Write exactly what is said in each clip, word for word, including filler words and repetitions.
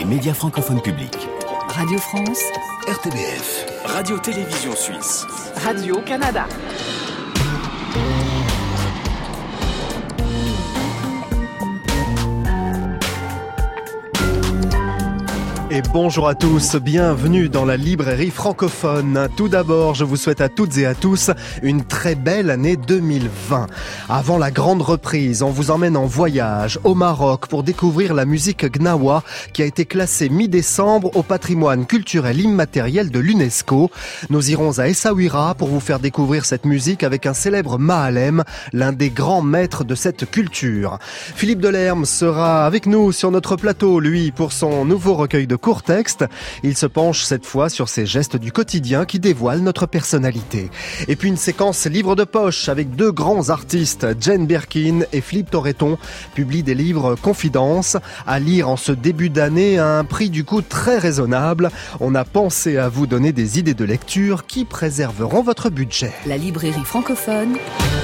médias francophones publics. Radio France, R T B F, Radio-Télévision Suisse, Radio-Canada. Et bonjour à tous, bienvenue dans la librairie francophone. Tout d'abord, je vous souhaite à toutes et à tous une très belle année deux mille vingt. Avant la grande reprise, on vous emmène en voyage au Maroc pour découvrir la musique gnawa qui a été classée mi-décembre au patrimoine culturel immatériel de l'UNESCO. Nous irons à Essaouira pour vous faire découvrir cette musique avec un célèbre Mahalem, l'un des grands maîtres de cette culture. Philippe Delerme sera avec nous sur notre plateau, lui, pour son nouveau recueil de court texte. Il se penche cette fois sur ces gestes du quotidien qui dévoilent notre personnalité. Et puis une séquence livre de poche avec deux grands artistes, Jane Birkin et Philippe Torreton, publient des livres confidences à lire en ce début d'année à un prix du coup très raisonnable. On a pensé à vous donner des idées de lecture qui préserveront votre budget. la librairie francophone,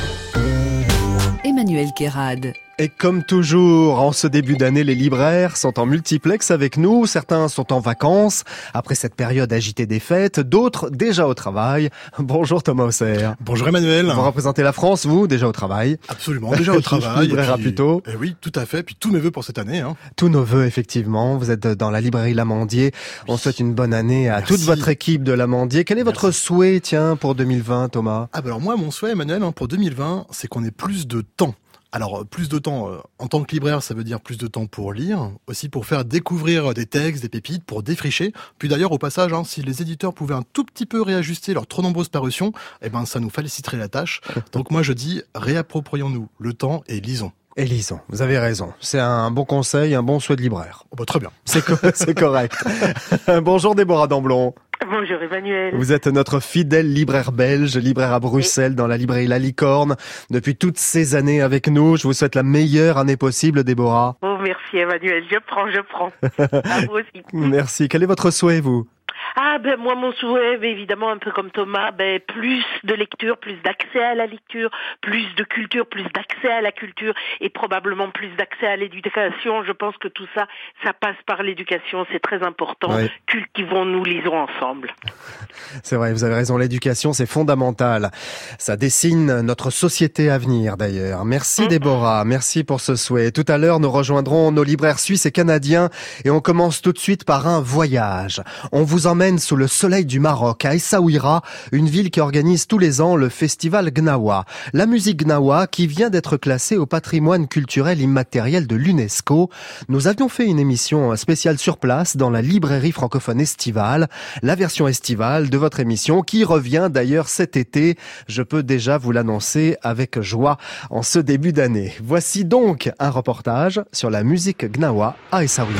Emmanuel Kérad. Et comme toujours, en ce début d'année, les libraires sont en multiplex avec nous. Certains sont en vacances, après cette période agitée des fêtes. D'autres, déjà au travail. Bonjour Thomas Auxerre. Bonjour Emmanuel. Vous représentez la France, vous, déjà au travail. Absolument, déjà au travail. Libraire puis, plutôt. Eh oui, tout à fait. Puis tous mes vœux pour cette année. Hein. Tous nos vœux, effectivement. Vous êtes dans la librairie Lamandier. On souhaite une bonne année à Merci. toute votre équipe de Lamandier. Quel est votre Merci. souhait, tiens, pour deux mille vingt, Thomas? Ah bah alors moi, mon souhait Emmanuel, hein, pour deux mille vingt, c'est qu'on ait plus de temps. Alors, plus de temps, euh, en tant que libraire, ça veut dire plus de temps pour lire, aussi pour faire découvrir des textes, des pépites, pour défricher. Puis d'ailleurs, au passage, hein, si les éditeurs pouvaient un tout petit peu réajuster leurs trop nombreuses parutions, eh ben, ça nous faciliterait la tâche. Donc moi, je dis, réapproprions-nous le temps et lisons. Et lisons, vous avez raison. C'est un bon conseil, un bon souhait de libraire. Oh bah, très bien. C'est co- c'est correct. Bonjour Déborah Damblon. Bonjour Emmanuel. Vous êtes notre fidèle libraire belge, libraire à Bruxelles, dans la librairie La Licorne, depuis toutes ces années avec nous. Je vous souhaite la meilleure année possible, Déborah. Oh, merci Emmanuel, je prends, je prends. À vous aussi. Merci. Quel est votre souhait, vous? Ah ben moi mon souhait, ben, évidemment un peu comme Thomas, ben plus de lecture, plus d'accès à la lecture, plus de culture, plus d'accès à la culture et probablement plus d'accès à l'éducation. Je pense que tout ça, ça passe par l'éducation, c'est très important. Oui. Cultivons-nous, lisons ensemble. C'est vrai, vous avez raison, l'éducation c'est fondamental. Ça dessine notre société à venir d'ailleurs. Merci Déborah, merci pour ce souhait. Tout à l'heure nous rejoindrons nos libraires suisses et canadiens et on commence tout de suite par un voyage. On vous emmène sous le soleil du Maroc, à Essaouira, une ville qui organise tous les ans le festival Gnawa. La musique Gnawa qui vient d'être classée au patrimoine culturel immatériel de l'UNESCO. Nous avions fait une émission spéciale sur place dans la librairie francophone estivale, la version estivale de votre émission qui revient d'ailleurs cet été. Je peux déjà vous l'annoncer avec joie en ce début d'année. Voici donc un reportage sur la musique Gnawa à Essaouira.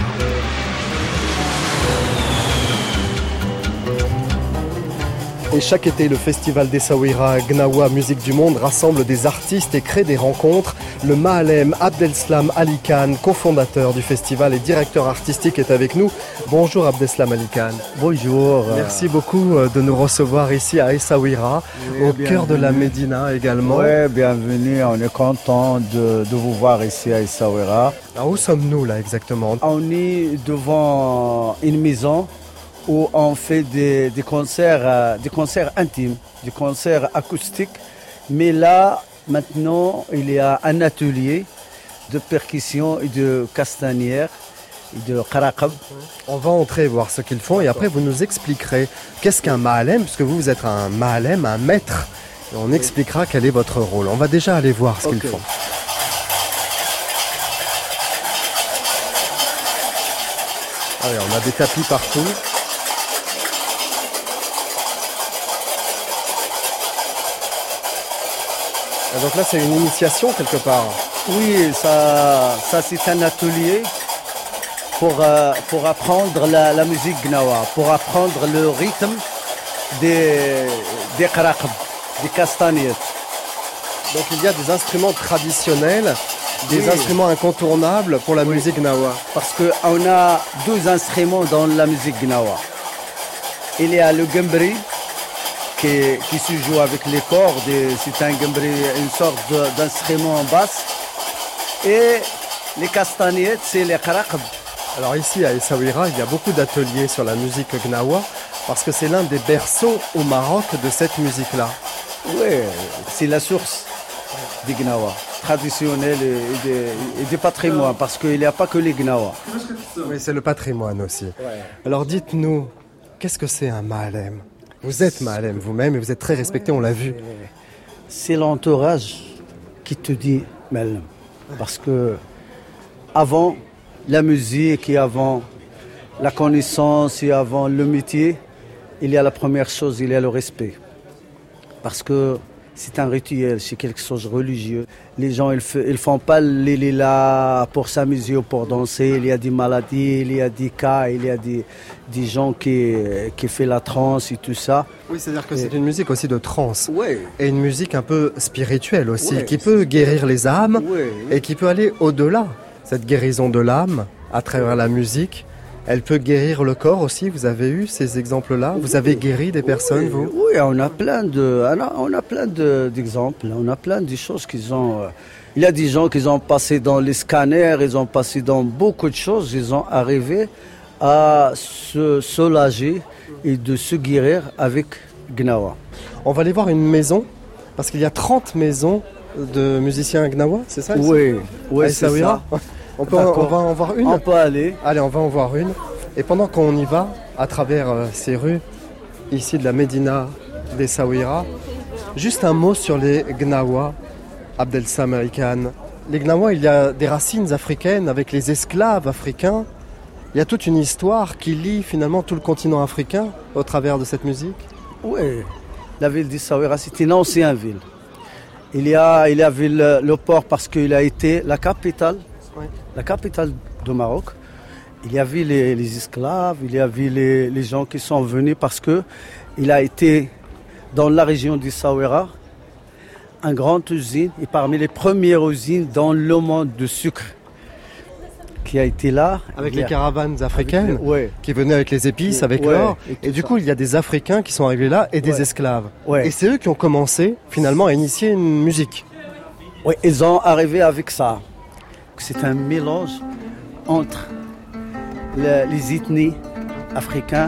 Et chaque été, le festival d'Essaouira Gnawa Musique du Monde rassemble des artistes et crée des rencontres. Le Mahalem Abdeslam Ali Khan, cofondateur du festival et directeur artistique, est avec nous. Bonjour Abdeslam Ali Khan. Bonjour. Merci beaucoup de nous recevoir ici à Essaouira, Oui, au cœur de la Médina également. Oui, bienvenue. On est content de, de vous voir ici à Essaouira. Alors, où sommes-nous là exactement? On est devant une maison où on fait des, des concerts, euh, des concerts intimes, des concerts acoustiques. Mais là, maintenant, il y a un atelier de percussion et de castanière et de karaqab. On va entrer voir ce qu'ils font et après vous nous expliquerez qu'est-ce qu'un Mahalem, puisque vous, vous êtes un Mahalem, un maître. Et on expliquera quel est votre rôle. On va déjà aller voir ce Ok. qu'ils font. Allez, on a des tapis partout. Et donc là, c'est une initiation quelque part. Oui, ça, ça c'est un atelier pour, euh, pour apprendre la, la musique gnawa, pour apprendre le rythme des, des karaqb, des castagnettes. Donc il y a des instruments traditionnels, des Oui. instruments incontournables pour la Oui. musique gnawa. Parce qu'on a deux instruments dans la musique gnawa. Il y a le gambri, qui, qui se joue avec les cordes, et c'est un gambri, une sorte de- d'instrument en basse. Et les castagnettes, c'est les karaqb, Alors ici à Essaouira, il y a beaucoup d'ateliers sur la musique gnawa parce que c'est l'un des berceaux au Maroc de cette musique-là. Oui, c'est la source des gnawa traditionnels et des, et des patrimoines parce qu'il n'y a pas que les gnawa. Oui, c'est le patrimoine aussi. Ouais. Alors dites-nous, qu'est-ce que c'est un ma'alem? Vous êtes ma'alem vous-même et vous êtes très respecté, on l'a vu. C'est l'entourage qui te dit ma'alem. Parce que avant la musique et avant la connaissance et avant le métier, il y a la première chose, il y a le respect. Parce que c'est un rituel, c'est quelque chose de religieux. Les gens, ils ne font pas les lilas pour s'amuser ou pour danser. Il y a des maladies, il y a des cas, il y a des, des gens qui, qui font la transe et tout ça. Oui, c'est-à-dire que et... c'est une musique aussi de transe. Oui. Et une musique un peu spirituelle aussi, oui, qui peut guérir les âmes oui, oui. et qui peut aller au-delà. Cette guérison de l'âme à travers la musique, elle peut guérir le corps aussi. Vous avez eu ces exemples-là? Vous avez guéri des personnes, oui, vous? Oui, on a plein de, on a plein de, d'exemples. On a plein de choses qu'ils ont. Il y a des gens qui ont passé dans les scanners, ils ont passé dans beaucoup de choses. Ils ont arrivé à se soulager et de se guérir avec Gnawa. On va aller voir une maison parce qu'il y a trente maisons de musiciens gnawa, c'est ça? Oui, oui, c'est ça. On, peut, on va en voir une? On peut aller. Allez, on va en voir une. Et pendant qu'on y va, à travers euh, ces rues, ici de la Médina d'Essaouira, juste un mot sur les Gnawa, Abdelslam Khan. Les Gnawa, il y a des racines africaines avec les esclaves africains. Il y a toute une histoire qui lie finalement tout le continent africain au travers de cette musique. Oui, la ville d'Essaouira, c'est une ancienne ville. Il y a, il y avait le, le port parce qu'il a été la capitale. Oui. La capitale du Maroc. Il y avait les, les esclaves, il y avait les, les gens qui sont venus parce que il a été dans la région d'Essaouira, une grande usine et parmi les premières usines dans le monde de sucre qui a été là. Avec les a... caravanes africaines les, ouais. qui venaient avec les épices, avec ouais, l'or. Et, et du ça. coup, il y a des Africains qui sont arrivés là et des ouais. esclaves. Ouais. Et c'est eux qui ont commencé finalement à initier une musique. Oui, ils ont arrivé avec ça. C'est un mélange entre le, les ethnies africaines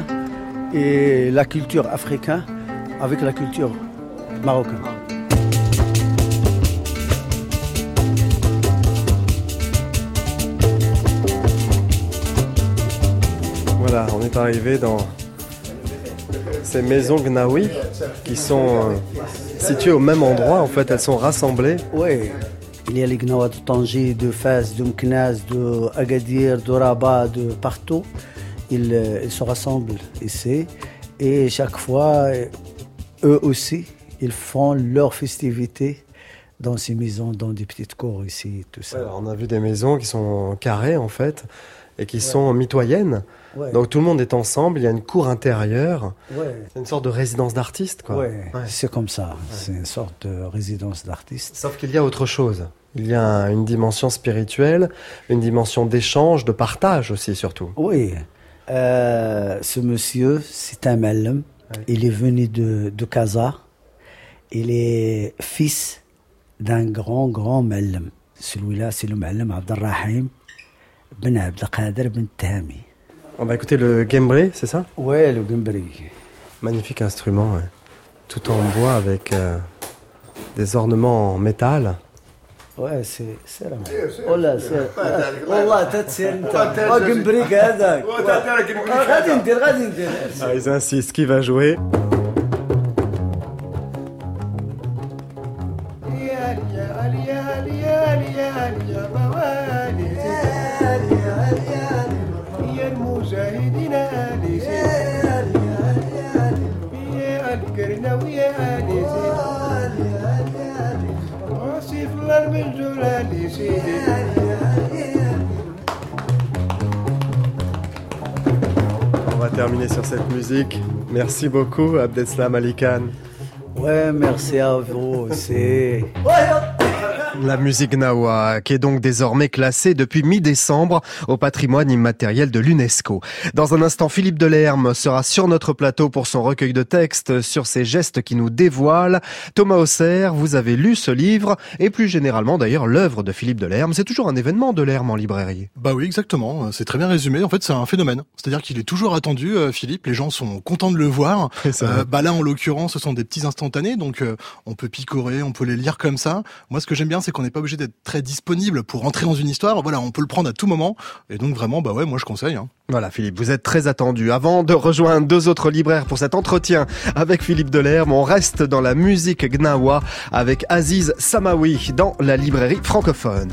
et la culture africaine avec la culture marocaine. Voilà, on est arrivé dans ces maisons gnawi qui sont euh, situées au même endroit. En fait, elles sont rassemblées. Oui. Il y a les Gnawa de Tanger, de Fès, de Mknaz, de Agadir, de Rabat, de partout. Ils, ils se rassemblent ici. Et chaque fois, eux aussi, ils font leurs festivités dans ces maisons, dans des petites cours ici, tout ça. Ouais, on a vu des maisons qui sont carrées, en fait, et qui ouais. sont mitoyennes. Ouais. Donc tout le monde est ensemble, il y a une cour intérieure. Ouais. C'est une sorte de résidence d'artiste, quoi. Ouais. Ouais. C'est comme ça, ouais. C'est une sorte de résidence d'artiste. Sauf qu'il y a autre chose. Il y a une dimension spirituelle, une dimension d'échange, de partage aussi, surtout. Oui. Euh, ce monsieur, c'est un ma'alem. Ouais. Il est venu de, de Casa. Il est fils d'un grand, grand ma'alem. Celui-là, c'est le ma'alem Abdelrahim ben Abdelkader ben Tahami. On va écouter le guembré, c'est ça? Ouais, le guembré. Magnifique instrument, ouais. Tout en bois avec euh, des ornements en métal. Ouais, c'est c'est là. Oh là, c'est والله تتسير انت او قمبريك هذاك غادي ندير غادي ندير. Ah, ils insistent, qui va jouer? On va terminer sur cette musique. Merci beaucoup, Abdelslam Khan. Ouais, merci à vous aussi. La musique gnawa, qui est donc désormais classée depuis mi-décembre au patrimoine immatériel de l'UNESCO. Dans un instant, Philippe Delerme sera sur notre plateau pour son recueil de textes sur ces gestes qui nous dévoilent. Thomas Hausser, vous avez lu ce livre et plus généralement d'ailleurs l'œuvre de Philippe Delerme. C'est toujours un événement Delerme en librairie. Bah oui, exactement. C'est très bien résumé. En fait, c'est un phénomène. C'est-à-dire qu'il est toujours attendu, euh, Philippe. Les gens sont contents de le voir. Euh, bah là, en l'occurrence, ce sont des petits instantanés, donc euh, on peut picorer, on peut les lire comme ça. Moi, ce que j'aime bien, c'est qu'on n'est pas obligé d'être très disponible pour entrer dans une histoire. Voilà, on peut le prendre à tout moment. Et donc vraiment, bah ouais, moi je conseille. Hein. Voilà Philippe, vous êtes très attendu. Avant de rejoindre deux autres libraires pour cet entretien avec Philippe Delerme, on reste dans la musique gnawa avec Aziz Samawi dans la librairie francophone.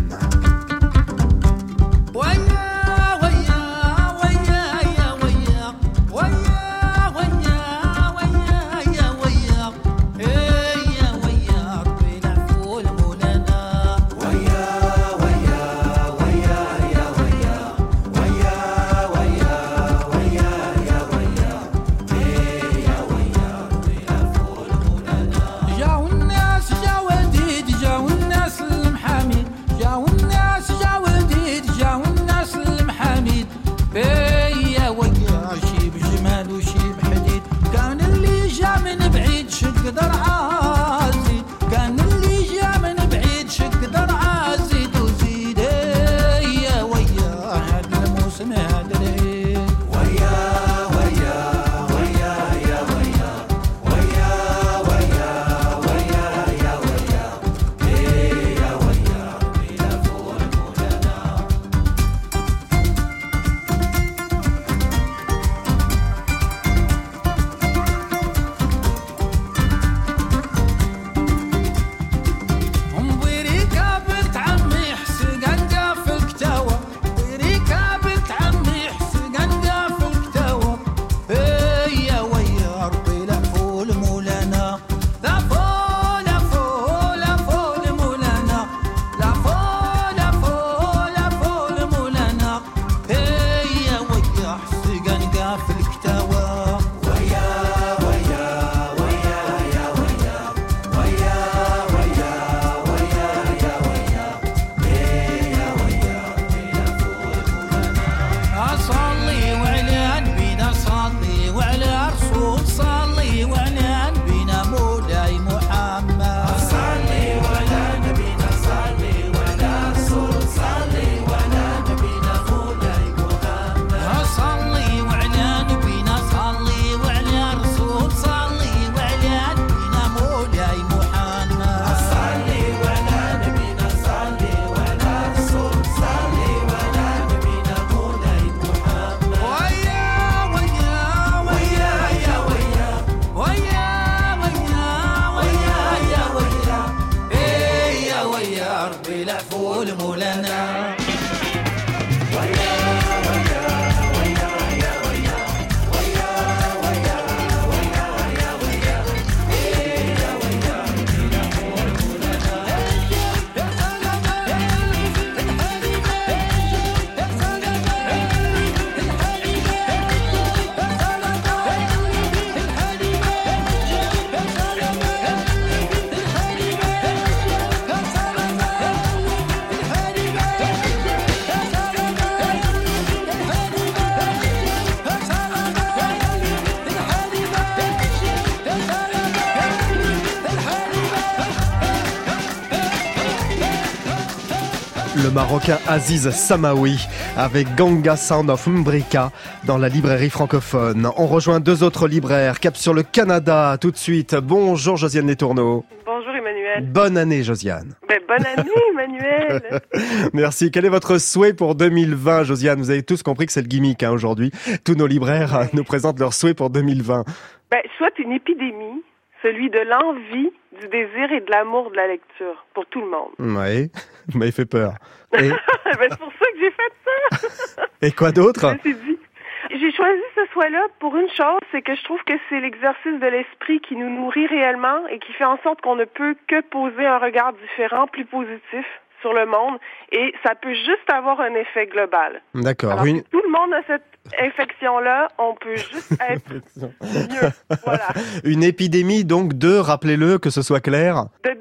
Le Marocain Aziz Samawi avec Ganga Sound of Mbrika dans la librairie francophone. On rejoint deux autres libraires, cap sur le Canada tout de suite. Bonjour Josiane Letourneau. Bonjour Emmanuel. Bonne année Josiane. Ben, bonne année Emmanuel. Merci. Quel est votre souhait pour deux mille vingt Josiane? Vous avez tous compris que c'est le gimmick hein, aujourd'hui. Tous nos libraires ouais. nous présentent leurs souhaits pour deux mille vingt. Ben, soit une épidémie, celui de l'envie, du désir et de l'amour de la lecture, pour tout le monde. Oui, vous m'avez fait peur. Et... ben, c'est pour ça que j'ai fait ça. Et quoi d'autre? Je me suis dit. J'ai choisi ce souhait-là pour une chose, c'est que je trouve que c'est l'exercice de l'esprit qui nous nourrit réellement et qui fait en sorte qu'on ne peut que poser un regard différent, plus positif sur le monde, et ça peut juste avoir un effet global. D'accord. Alors, une... si tout le monde a cette infection-là, on peut juste être mieux. Voilà. Une épidémie donc de, rappelez-le, que ce soit clair. De désir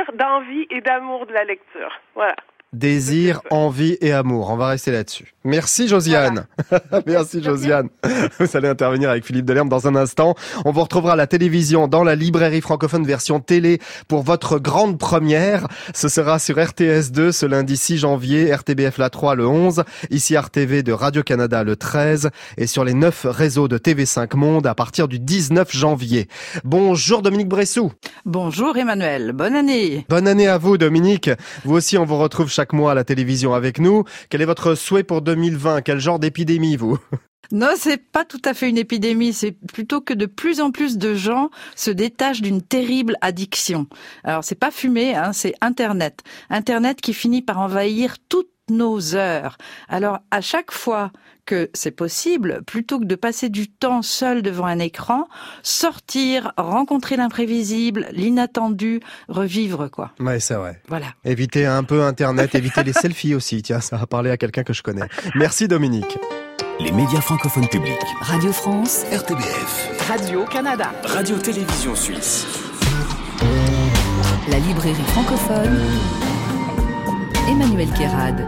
d'envie et d'amour de la lecture. Voilà. Désir, envie et amour. On va rester là-dessus. Merci Josiane. Voilà. Merci Josiane. Vous allez intervenir avec Philippe Delerme dans un instant. On vous retrouvera à la télévision dans la librairie francophone version télé pour votre grande première. Ce sera sur R T S deux ce lundi six janvier, R T B F La trois le onze, ici R T V de Radio-Canada le treize et sur les neuf réseaux de T V cinq Monde à partir du dix-neuf janvier. Bonjour Dominique Bressou. Bonjour Emmanuel, bonne année. Bonne année à vous Dominique. Vous aussi on vous retrouve chaque chaque mois à la télévision avec nous. Quel est votre souhait pour deux mille vingt? Quel genre d'épidémie, vous? Non, c'est pas tout à fait une épidémie, c'est plutôt que de plus en plus de gens se détachent d'une terrible addiction. Alors, c'est pas fumer, hein, c'est Internet. Internet qui finit par envahir toutes nos heures. Alors, à chaque fois que c'est possible, plutôt que de passer du temps seul devant un écran, sortir, rencontrer l'imprévisible, l'inattendu, revivre, quoi. Ouais, c'est vrai. Voilà. Éviter un peu Internet, éviter les selfies aussi. Tiens, ça va parler à quelqu'un que je connais. Merci Dominique. Les médias francophones publics. Radio France, R T B F. Radio-Canada. Radio-Télévision Suisse. La librairie francophone. Emmanuel Kérad.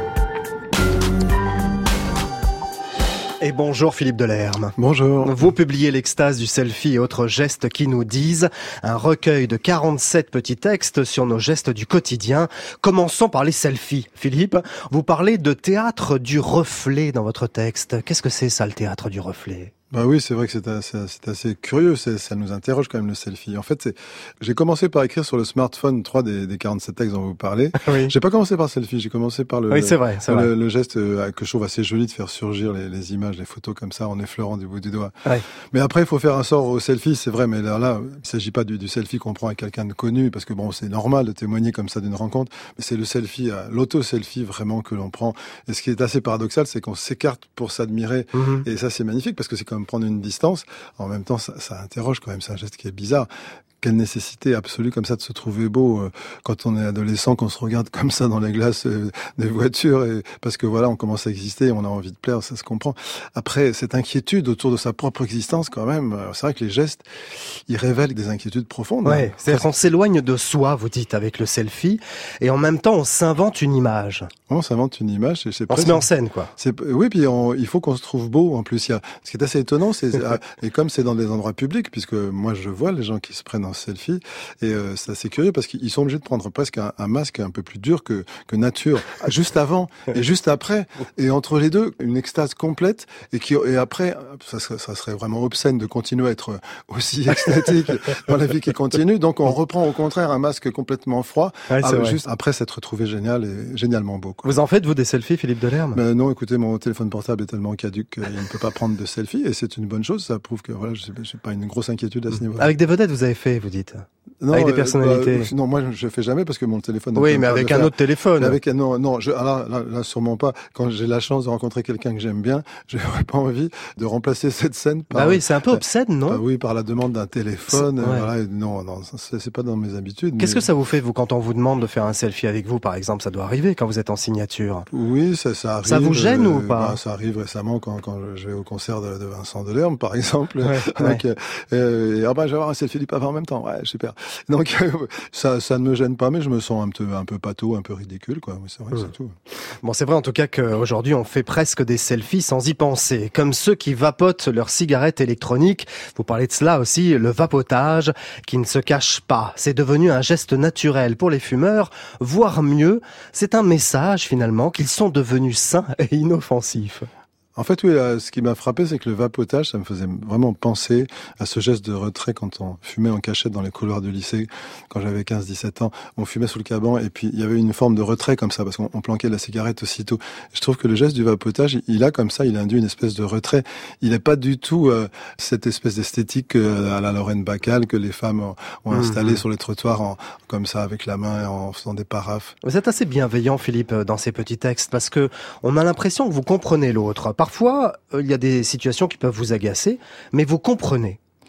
Et bonjour Philippe Delerme. Bonjour. Vous publiez L'extase du selfie et autres gestes qui nous disent, un recueil de quarante-sept petits textes sur nos gestes du quotidien. Commençons par les selfies. Philippe, vous parlez de théâtre du reflet dans votre texte. Qu'est-ce que c'est ça, le théâtre du reflet ? Bah oui, c'est vrai que c'est assez, c'est assez curieux, c'est, ça nous interroge quand même le selfie. En fait, c'est, j'ai commencé par écrire sur le smartphone trois des, des quarante-sept textes dont vous parlez. Oui. J'ai pas commencé par le selfie, j'ai commencé par le, oui, c'est vrai, c'est le, vrai. le geste que je trouve assez joli de faire surgir les, les images, les photos comme ça en effleurant du bout du doigt. Oui. Mais après, il faut faire un sort au selfie, c'est vrai, mais là, là il s'agit pas du, du selfie qu'on prend avec quelqu'un de connu, parce que bon, c'est normal de témoigner comme ça d'une rencontre, mais c'est le selfie, l'auto-selfie vraiment que l'on prend. Et ce qui est assez paradoxal, c'est qu'on s'écarte pour s'admirer, mmh. et ça c'est magnifique, parce que c'est comme prendre une distance. En même temps, ça, ça interroge quand même, c'est un geste qui est bizarre. Quelle nécessité absolue comme ça de se trouver beau euh, quand on est adolescent, qu'on se regarde comme ça dans les glaces euh, des voitures, et, parce que voilà, on commence à exister, et on a envie de plaire, ça se comprend. Après, cette inquiétude autour de sa propre existence quand même, euh, c'est vrai que les gestes, ils révèlent des inquiétudes profondes. Ouais, hein. c'est-à-dire qu'on s'éloigne de soi, vous dites, avec le selfie, et en même temps, on s'invente une image. On s'invente une image, et c'est on se met en scène, quoi. C'est, oui, puis on, il faut qu'on se trouve beau, en plus. Il y a, ce qui est assez étonnant, c'est, et comme c'est dans des endroits publics, puisque moi je vois les gens qui se prennent en selfie, et euh, c'est assez curieux parce qu'ils sont obligés de prendre presque un, un masque un peu plus dur que, que nature, juste avant et juste après, et entre les deux, une extase complète, et qui, et après, ça serait, ça serait vraiment obscène de continuer à être aussi extatique dans la vie qui continue, donc on reprend au contraire un masque complètement froid, ouais, ah, juste après s'être trouvé génial et génialement beau, quoi. Vous en faites, vous, des selfies, Philippe Delerme? Ben non, écoutez, mon téléphone portable est tellement caduque qu'il ne peut pas prendre de selfie, et c'est une bonne chose, ça prouve que voilà, je n'ai pas une grosse inquiétude à ce niveau-là. Avec des vedettes, vous avez fait, vous dites? Non, avec des personnalités. Euh, bah, non, moi je fais jamais parce que mon téléphone. Oui, mais avec un autre téléphone. Avec non, non, je, alors, là, là, sûrement pas. Quand j'ai la chance de rencontrer quelqu'un que j'aime bien, je n'aurais pas envie de remplacer cette scène. Par, bah oui, c'est un peu obscène, non? Bah oui, par la demande d'un téléphone. Ouais. Voilà, non, non, c'est, c'est pas dans mes habitudes. Qu'est-ce mais... que ça vous fait, vous, quand on vous demande de faire un selfie avec vous, par exemple? Ça doit arriver quand vous êtes en signature. Oui, ça, ça arrive. Ça vous gêne euh, ou pas? Bah, ça arrive récemment quand, quand je vais au concert de, de Vincent Delerme, par exemple. Ouais, Donc, ouais. Euh, et ah bah, je vais avoir un selfie du papa en même temps. Ouais, super. Donc, ça, ça ne me gêne pas, mais je me sens un peu, un peu pâteau, un peu ridicule, quoi. Mais c'est vrai, mmh. c'est tout. Bon, c'est vrai en tout cas qu'aujourd'hui, on fait presque des selfies sans y penser. Comme ceux qui vapotent leurs cigarettes électroniques. Vous parlez de cela aussi, le vapotage, qui ne se cache pas. C'est devenu un geste naturel pour les fumeurs, voire mieux, c'est un message finalement qu'ils sont devenus sains et inoffensifs. En fait, oui, ce qui m'a frappé, c'est que le vapotage, ça me faisait vraiment penser à ce geste de retrait quand on fumait en cachette dans les couloirs du lycée, quand j'avais quinze dix-sept ans. On fumait sous le caban et puis il y avait une forme de retrait comme ça, parce qu'on planquait la cigarette aussitôt. Je trouve que le geste du vapotage, il a comme ça, il induit une espèce de retrait. Il n'est pas du tout euh, cette espèce d'esthétique euh, à la Lorraine Bacal que les femmes ont, ont mmh. installé sur les trottoirs en, comme ça, avec la main, en faisant des paraphes. Vous êtes assez bienveillant, Philippe, dans ces petits textes, parce que on a l'impression que vous comprenez l'autre. Parfois, il y a des situations qui peuvent vous agacer, mais vous comprenez.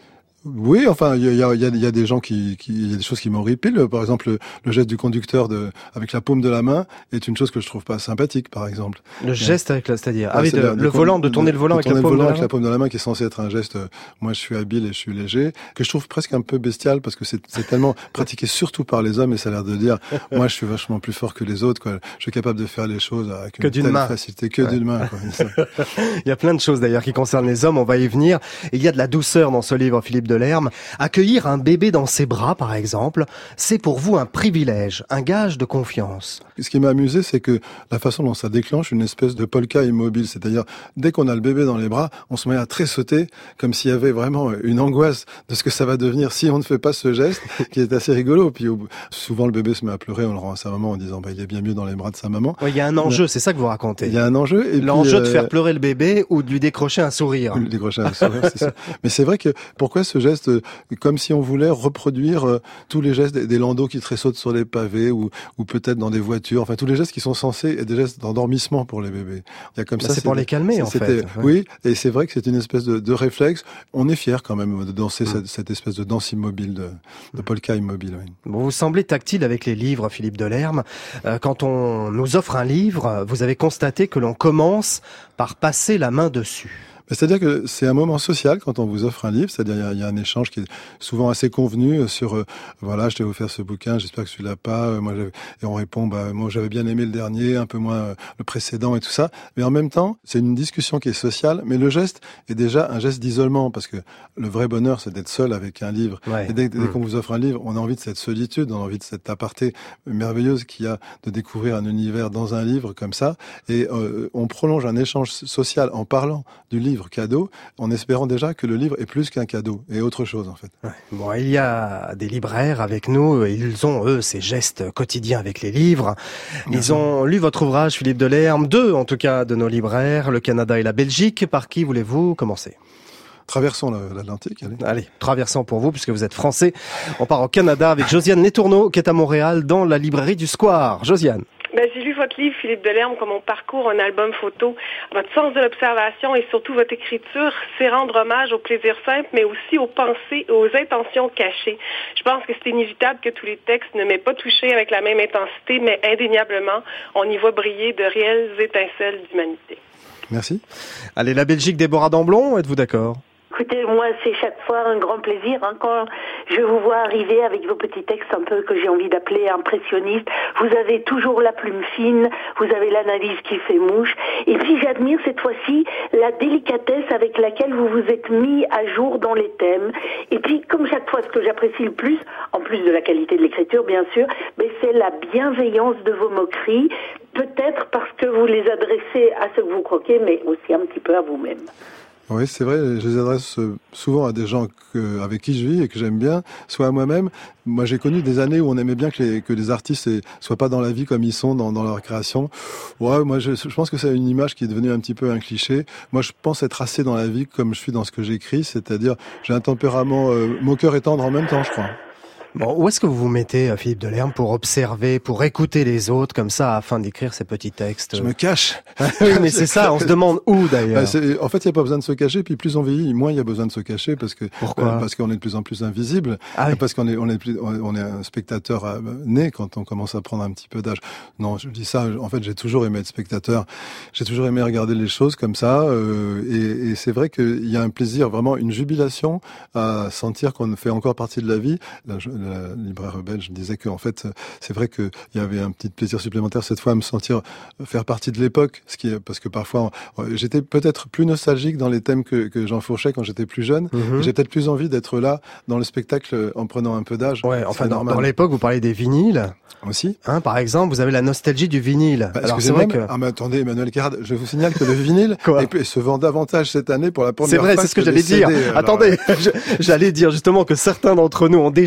Oui, enfin, il y a, y, a, y a des gens qui, qui, il y a des choses qui m'horripilent. Par exemple, le, le geste du conducteur de, avec la paume de la main est une chose que je trouve pas sympathique, par exemple. Le geste avec la, c'est-à-dire, ah, ah oui, de, le, le volant, de tourner le volant avec la paume de la main. Avec la paume de la main, qui est censé être un geste. Moi, je suis habile et je suis léger, que je trouve presque un peu bestial parce que c'est, c'est tellement pratiqué surtout par les hommes et ça a l'air de dire, moi, je suis vachement plus fort que les autres, quoi. Je suis capable de faire les choses avec que une telle main. facilité que ouais. d'une main, quoi. Il y a plein de choses d'ailleurs qui concernent les hommes. On va y venir. Il y a de la douceur dans ce livre, Philippe Delerme. Accueillir un bébé dans ses bras, par exemple, c'est pour vous un privilège, un gage de confiance. Ce qui m'a amusé, c'est que la façon dont ça déclenche une espèce de polka immobile, c'est-à-dire dès qu'on a le bébé dans les bras, on se met à tressauter comme s'il y avait vraiment une angoisse de ce que ça va devenir si on ne fait pas ce geste, qui est assez rigolo. Puis souvent le bébé se met à pleurer, on le rend à sa maman en disant bah il est bien mieux dans les bras de sa maman. Il ouais, y a un enjeu, c'est ça que vous racontez. Il y a un enjeu. Et l'enjeu puis, de euh... faire pleurer le bébé ou de lui décrocher un sourire. Lui décrocher un sourire, c'est ça. Mais c'est vrai que pourquoi ce geste, comme si on voulait reproduire euh, tous les gestes des, des landaux qui tressautent sur les pavés ou, ou peut-être dans des voitures, enfin tous les gestes qui sont censés être des gestes d'endormissement pour les bébés. Il y a comme bah ça. C'est, c'est pour les calmer en fait. Ouais. Oui, et c'est vrai que c'est une espèce de, de réflexe. On est fiers quand même de danser mmh. cette, cette espèce de danse immobile, de, de polka immobile. Oui. Bon, vous semblez tactile avec les livres, Philippe Delerme. Euh, quand on nous offre un livre, vous avez constaté que l'on commence par passer la main dessus. C'est-à-dire que c'est un moment social quand on vous offre un livre, c'est-à-dire il y a, il y a un échange qui est souvent assez convenu sur euh, voilà, je t'ai offert ce bouquin, j'espère que celui-là pas, euh, moi et on répond bah moi j'avais bien aimé le dernier, un peu moins euh, le précédent et tout ça, mais en même temps, c'est une discussion qui est sociale, mais le geste est déjà un geste d'isolement parce que le vrai bonheur c'est d'être seul avec un livre. Ouais. Et dès, dès mmh. qu'on vous offre un livre, on a envie de cette solitude, on a envie de cette aparté merveilleuse qu'il y a de découvrir un univers dans un livre comme ça et euh, on prolonge un échange social en parlant du livre cadeau, en espérant déjà que le livre est plus qu'un cadeau et autre chose en fait. Ouais. Bon, il y a des libraires avec nous, ils ont eux ces gestes quotidiens avec les livres. Ils Merci. ont lu votre ouvrage, Philippe Delerme, deux en tout cas de nos libraires, le Canada et la Belgique. Par qui voulez-vous commencer ? Traversons l'Atlantique. Allez. allez, traversons pour vous puisque vous êtes français. On part au Canada avec Josiane Letourneau qui est à Montréal dans la librairie du Square. Josiane. Ben, j'ai lu votre livre, Philippe Delerme, comme on parcourt un album photo. Votre sens de l'observation et surtout votre écriture, c'est rendre hommage au plaisir simple, mais aussi aux pensées et aux intentions cachées. Je pense que c'est inévitable que tous les textes ne m'aient pas touché avec la même intensité, mais indéniablement, on y voit briller de réelles étincelles d'humanité. Merci. Allez, la Belgique, Déborah Damblon, êtes-vous d'accord ? Écoutez, moi, c'est chaque fois un grand plaisir hein, quand je vous vois arriver avec vos petits textes un peu que j'ai envie d'appeler impressionnistes. Vous avez toujours la plume fine, vous avez l'analyse qui fait mouche. Et puis, j'admire cette fois-ci la délicatesse avec laquelle vous vous êtes mis à jour dans les thèmes. Et puis, comme chaque fois, ce que j'apprécie le plus, en plus de la qualité de l'écriture, bien sûr, mais c'est la bienveillance de vos moqueries. Peut-être parce que vous les adressez à ceux que vous croquez, mais aussi un petit peu à vous-même. Oui, c'est vrai, je les adresse souvent à des gens que, avec qui je vis et que j'aime bien, soit à moi-même. Moi, j'ai connu des années où on aimait bien que les, que les artistes soient pas dans la vie comme ils sont dans, dans leur création. Ouais, moi, je, je pense que c'est une image qui est devenue un petit peu un cliché. Moi, je pense être assez dans la vie comme je suis dans ce que j'écris, c'est-à-dire j'ai un tempérament euh, moqueur et tendre en même temps, je crois. Bon, où est-ce que vous vous mettez, Philippe Delerme, pour observer, pour écouter les autres comme ça, afin d'écrire ces petits textes ? Je me cache. Oui, mais c'est ça, on se demande où d'ailleurs. Bah, c'est, en fait, il n'y a pas besoin de se cacher, puis plus on vieillit, moins il y a besoin de se cacher, parce que Pourquoi euh, parce qu'on est de plus en plus invisible, ah oui. parce qu'on est on est plus, on est un spectateur euh, né quand on commence à prendre un petit peu d'âge. Non, je dis ça. En fait, j'ai toujours aimé être spectateur. J'ai toujours aimé regarder les choses comme ça, euh, et, et c'est vrai qu'il y a un plaisir, vraiment une jubilation à sentir qu'on fait encore partie de la vie. La, la libraire belge disait que en fait c'est vrai qu'il y avait un petit plaisir supplémentaire cette fois à me sentir faire partie de l'époque, ce qui est, parce que parfois j'étais peut-être plus nostalgique dans les thèmes que, que j'enfourchais quand j'étais plus jeune. Mm-hmm. J'ai peut-être plus envie d'être là dans le spectacle en prenant un peu d'âge. Ouais, enfin dans, dans l'époque vous parlez des vinyles aussi. Hein, par exemple, vous avez la nostalgie du vinyle. Bah, Alors c'est vrai que ah mais attendez Emmanuel Carrade, je vous signale que le vinyle et se vend davantage cette année pour la première fois. C'est vrai, c'est ce que, que j'allais dire. C D, Attendez, je, j'allais dire justement que certains d'entre nous ont déjà reçu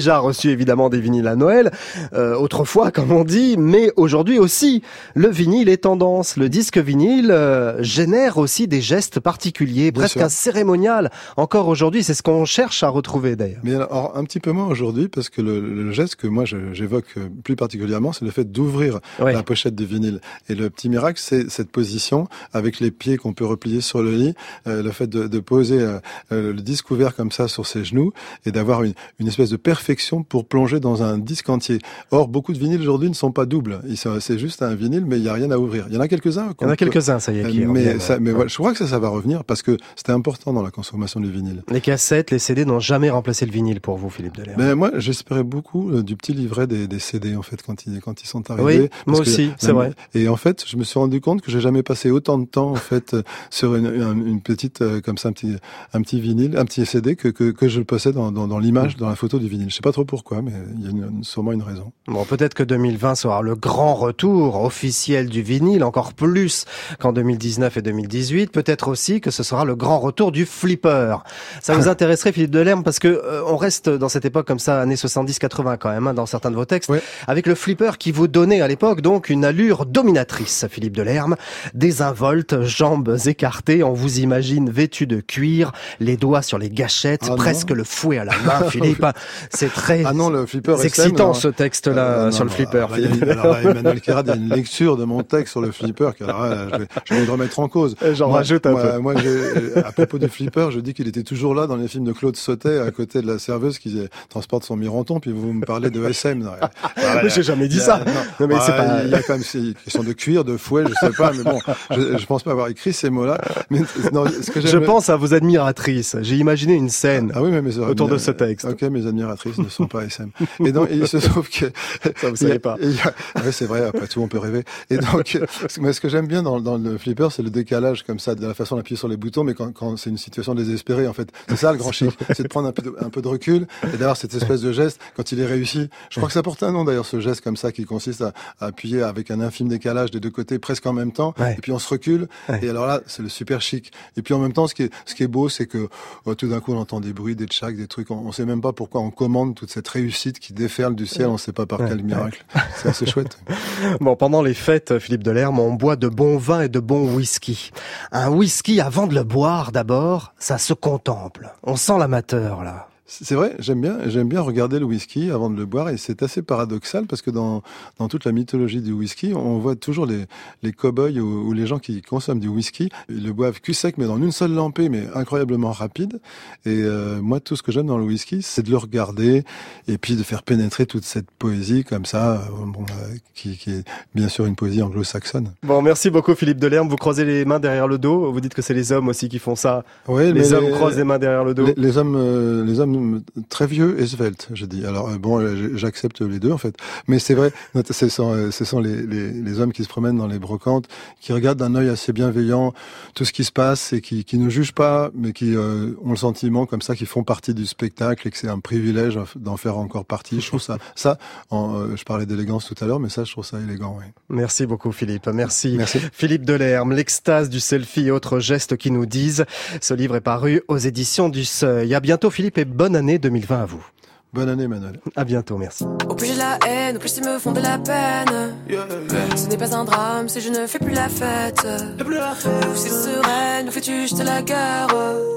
l'habitude évidemment des vinyles à Noël, euh, autrefois comme on dit, mais aujourd'hui aussi, le vinyle est tendance. Le disque vinyle euh, génère aussi des gestes particuliers, Bien presque sûr. un cérémonial. Encore aujourd'hui, c'est ce qu'on cherche à retrouver d'ailleurs. Mais alors, un petit peu moins aujourd'hui, parce que le, le geste que moi je, j'évoque plus particulièrement, c'est le fait d'ouvrir oui. la pochette du vinyle. Et le petit miracle, c'est cette position avec les pieds qu'on peut replier sur le lit, euh, le fait de, de poser euh, le disque ouvert comme ça sur ses genoux et d'avoir une, une espèce de perfection pour plonger dans un disque entier. Or, beaucoup de vinyles aujourd'hui ne sont pas doubles. Ils sont, c'est juste un vinyle, mais il n'y a rien à ouvrir. Il y en a quelques-uns. Il y en a quelques-uns, ça y est. Qui mais reviennent, ça, mais ouais. voilà, je crois que ça, ça va revenir parce que c'était important dans la consommation du vinyle. Les cassettes, les C D n'ont jamais remplacé le vinyle pour vous, Philippe Delerme. Mais moi, j'espérais beaucoup euh, du petit livret des, des C D en fait quand ils quand ils sont arrivés. Oui, moi aussi, c'est vrai. Et en fait, je me suis rendu compte que j'ai jamais passé autant de temps en fait sur une, une, une petite euh, comme ça un petit un petit vinyle, un petit C D que que, que je possède dans, dans, dans l'image, mmh. dans la photo du vinyle. Je sais pas trop pourquoi, mais il y a une, sûrement une raison. Bon, peut-être que deux mille vingt sera le grand retour officiel du vinyle, encore plus qu'en deux mille dix-neuf et deux mille dix-huit. Peut-être aussi que ce sera le grand retour du flipper. Ça vous intéresserait, Philippe Delerme, parce que euh, on reste dans cette époque comme ça, années soixante-dix quatre-vingts quand même, hein, dans certains de vos textes, oui. avec le flipper qui vous donnait à l'époque donc une allure dominatrice, Philippe Delerme. Désinvolte, jambes écartées, on vous imagine vêtu de cuir, les doigts sur les gâchettes, ah presque le fouet à la main, Philippe. C'est très ah non, le flipper c'est excitant ce texte-là euh, sur non, le flipper. Alors, il y a, alors là, Emmanuel Kérad a une lecture de mon texte sur le flipper que alors, là, je, vais, je vais le remettre en cause. J'en moi, rajoute un moi, peu. Moi, j'ai, à propos du flipper, je dis qu'il était toujours là dans les films de Claude Sautet, à côté de la serveuse qui transporte son mironton, puis vous me parlez de S M. Ah, mais j'ai jamais dit ça. Non, non mais bah, c'est pas... Il y a quand même ces questions de cuir, de fouet, je sais pas, mais bon, je, je pense pas avoir écrit ces mots-là. Mais non, ce que je pense à vos admiratrices. J'ai imaginé une scène ah, oui, mais mes autour de ce texte. Ok, mes admiratrices ne sont pas S M. Et donc, il se trouve que ça vous savez pas. Oui, c'est vrai. Après tout, on peut rêver. Et donc, mais ce que j'aime bien dans, dans le flipper, c'est le décalage comme ça, de la façon d'appuyer sur les boutons, mais quand, quand c'est une situation désespérée, en fait, c'est ça le grand chic, c'est de prendre un peu de, un peu de recul et d'avoir cette espèce de geste quand il est réussi. Je crois que ça porte un nom d'ailleurs, ce geste comme ça, qui consiste à, à appuyer avec un infime décalage des deux côtés, presque en même temps, ouais. et puis on se recule. Ouais. Et alors là, c'est le super chic. Et puis en même temps, ce qui est, ce qui est beau, c'est que oh, tout d'un coup, on entend des bruits, des tchacs, des trucs. On, on sait même pas pourquoi on commande toute cette réussite qui déferle du ciel. On sait pas par ouais. quel miracle. C'est assez chouette. Bon, pendant les fêtes, Philippe Delerme, on boit de bons vins et de bons whisky. Un whisky, avant de le boire, d'abord, ça se contemple. On sent l'amateur, là. C'est vrai, j'aime bien, j'aime bien regarder le whisky avant de le boire, et c'est assez paradoxal parce que dans dans toute la mythologie du whisky, on voit toujours les les cow-boys ou, ou les gens qui consomment du whisky, ils le boivent cul sec, mais dans une seule lampée, mais incroyablement rapide. Et euh, moi, tout ce que j'aime dans le whisky, c'est de le regarder et puis de faire pénétrer toute cette poésie comme ça, euh, bon, euh, qui, qui est bien sûr une poésie anglo-saxonne. Bon, merci beaucoup Philippe Delerme. Vous croisez les mains derrière le dos. Vous dites que c'est les hommes aussi qui font ça. Oui, les, les hommes croisent les mains derrière le dos. Les, les hommes, euh, les hommes très vieux et svelte, je dis. Alors bon, j'accepte les deux en fait, mais c'est vrai, ce sont, ce sont les, les, les hommes qui se promènent dans les brocantes, qui regardent d'un œil assez bienveillant tout ce qui se passe et qui, qui ne jugent pas, mais qui euh, ont le sentiment comme ça, qu'ils font partie du spectacle et que c'est un privilège d'en faire encore partie. Je trouve ça, ça, en, euh, je parlais d'élégance tout à l'heure, mais ça, je trouve ça élégant. Oui. Merci beaucoup Philippe, merci. Merci. Philippe Delerme, l'extase du selfie et autres gestes qui nous disent. Ce livre est paru aux éditions du Seuil. À bientôt Philippe et bonne année deux mille vingt à vous. Bonne année Manuel. À bientôt, merci. Au plus j'ai la haine, au plus ils me font de la peine. Yeah, yeah. Ce n'est pas un drame si je ne fais plus la fête. Nous c'est sereine, nous fais-tu juste la guerre.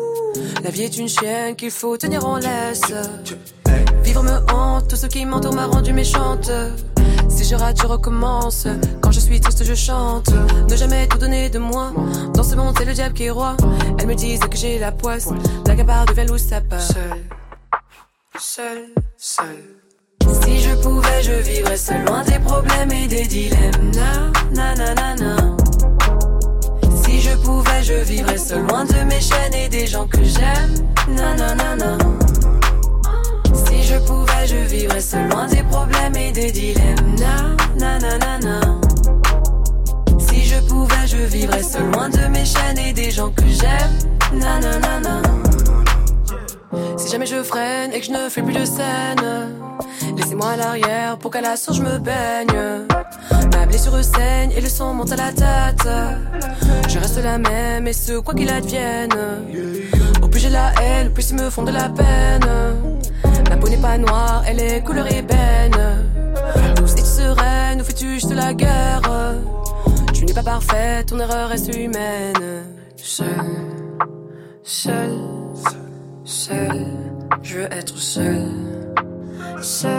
La vie est une chienne qu'il faut tenir en laisse. Vivre me hante, tout ce qui m'entoure m'a rendu méchante. Si je rate, je recommence. Quand je suis triste, je chante. Ne jamais tout donner de moi. Dans ce monde, c'est le diable qui est roi. Elles me disent que j'ai la poisse. La gabarre devient loup, ça part. Seul, seul. Si je pouvais, je vivrais seul, loin des problèmes et des dilemmes. Na, na, na, na, na. Si je pouvais, je vivrais seul, loin de mes chaînes et des gens que j'aime. Na, na, na, na. Si je pouvais, je vivrais seul, loin des problèmes et des dilemmes. Na, na, na, na, na. Si je pouvais, je vivrais seul, loin de mes chaînes et des gens que j'aime. Na, na, na, na. Si jamais je freine et que je ne fais plus de scène, laissez-moi à l'arrière pour qu'à la source je me baigne. Ma blessure saigne et le sang monte à la tête. Je reste la même et ce quoi qu'il advienne. Au plus j'ai la haine, au plus ils me font de la peine. Ma peau n'est pas noire, elle est couleur ébène. Douce et sereine, où fais-tu juste la guerre? Tu n'es pas parfaite, ton erreur reste humaine. Seul, seul, seul, je veux être seul. Seul.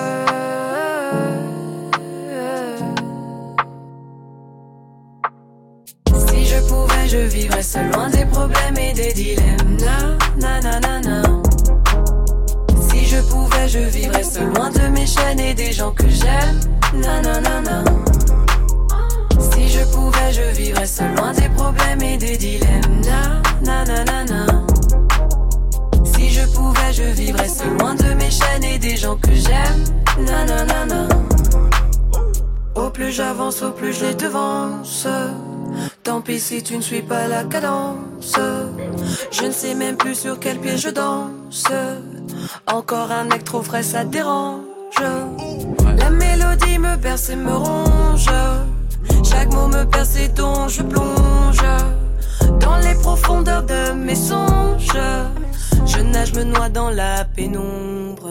Si je pouvais, je vivrais seul, loin des problèmes et des dilemmes. Na, na, na, na, na. Si je pouvais, je vivrais seul, loin de mes chaînes et des gens que j'aime. Na, na, na, na. Si je pouvais, je vivrais seul, loin des problèmes et des dilemmes. Na, na, na, na, na. Si je pouvais, je vivrais seul, loin de mes chaînes et des gens que j'aime. Na, na, na, na. Au plus j'avance, au plus je les devance. Tant pis si tu ne suis pas la cadence. Je ne sais même plus sur quel pied je danse. Encore un acte trop frais, ça dérange. La mélodie me berce et me ronge. Chaque mot me perce et dont je plonge dans les profondeurs de mes songes. Je nage, me noie dans la pénombre.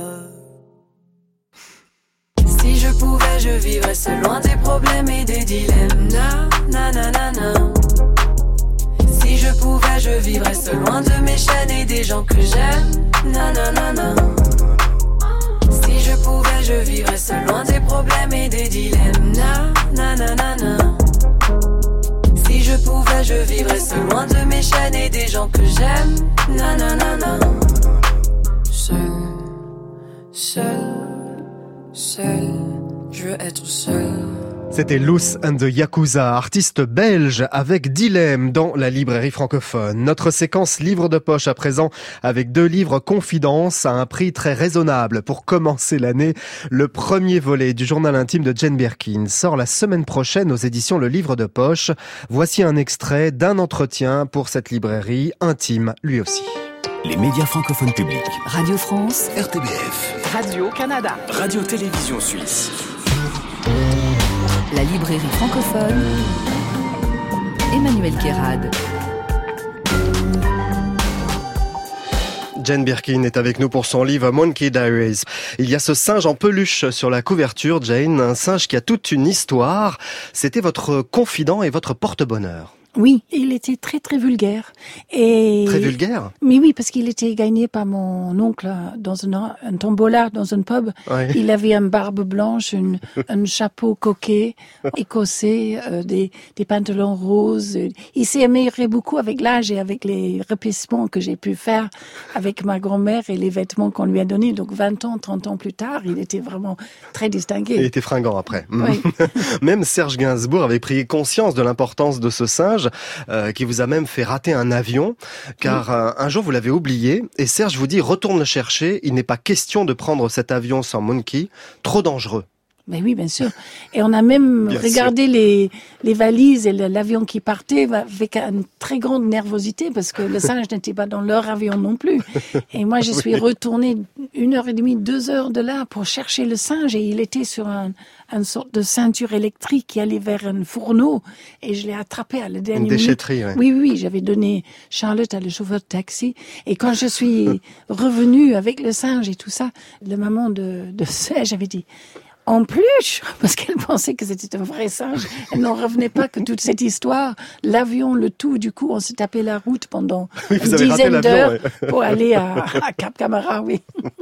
Si je pouvais, je vivrais seul, loin des problèmes et des dilemmes. Na, na, na, na, na. Si je pouvais, je vivrais seul, loin de mes chaînes et des gens que j'aime. Na, na, na, na. Si je pouvais, je vivrais seul, loin des problèmes et des dilemmes. Na, na, na, na, na. Si je pouvais, je vivrais seul, loin de mes chaînes et des gens que j'aime. Na, na, na, na. Seul, seul, seul, je veux être seul. C'était Loose and the Yakuza, artiste belge avec Dilemme dans la librairie francophone. Notre séquence livre de poche à présent avec deux livres confidences à un prix très raisonnable. Pour commencer l'année, le premier volet du journal intime de Jane Birkin sort la semaine prochaine aux éditions Le Livre de Poche. Voici un extrait d'un entretien pour cette librairie intime lui aussi. Les médias francophones publics. Radio France, R T B F, Radio-Canada, Radio-Télévision Suisse. la librairie francophone, Emmanuel Kérad. Jane Birkin est avec nous pour son livre Monkey Diaries. Il y a ce singe en peluche sur la couverture, Jane, un singe qui a toute une histoire. C'était votre confident et votre porte-bonheur. Oui, il était très très vulgaire. Et très vulgaire. Mais oui, parce qu'il était gagné par mon oncle dans un, un tombola, dans un pub. Ouais. Il avait une barbe blanche, une, un chapeau coquet, écossais, euh, des, des pantalons roses. Il s'est amélioré beaucoup avec l'âge et avec les replissements que j'ai pu faire avec ma grand-mère et les vêtements qu'on lui a donnés. Donc vingt ans, trente ans plus tard, il était vraiment très distingué. Il était fringant après. Oui. Même Serge Gainsbourg avait pris conscience de l'importance de ce singe. Euh, qui vous a même fait rater un avion, car oui. euh, un jour vous l'avez oublié, et Serge vous dit retourne le chercher, il n'est pas question de prendre cet avion sans Monkey, trop dangereux. Mais oui, bien sûr. Et on a même bien regardé les, les valises et l'avion qui partait avec une très grande nervosité parce que le singe n'était pas dans leur avion non plus. Et moi, je suis oui. retournée une heure et demie, deux heures de là pour chercher le singe et il était sur un, une sorte de ceinture électrique qui allait vers un fourneau et je l'ai attrapé à la dernière minute. Une déchetterie, oui. Oui, oui, j'avais donné Charlotte à le chauffeur de taxi et quand je suis revenue avec le singe et tout ça, la maman de, de Serge avait dit en plus, parce qu'elle pensait que c'était un vrai singe, elle n'en revenait pas que toute cette histoire, l'avion, le tout, du coup, on s'est tapé la route pendant oui, une dizaine d'heures ouais. pour aller à, à Cap Camara, oui.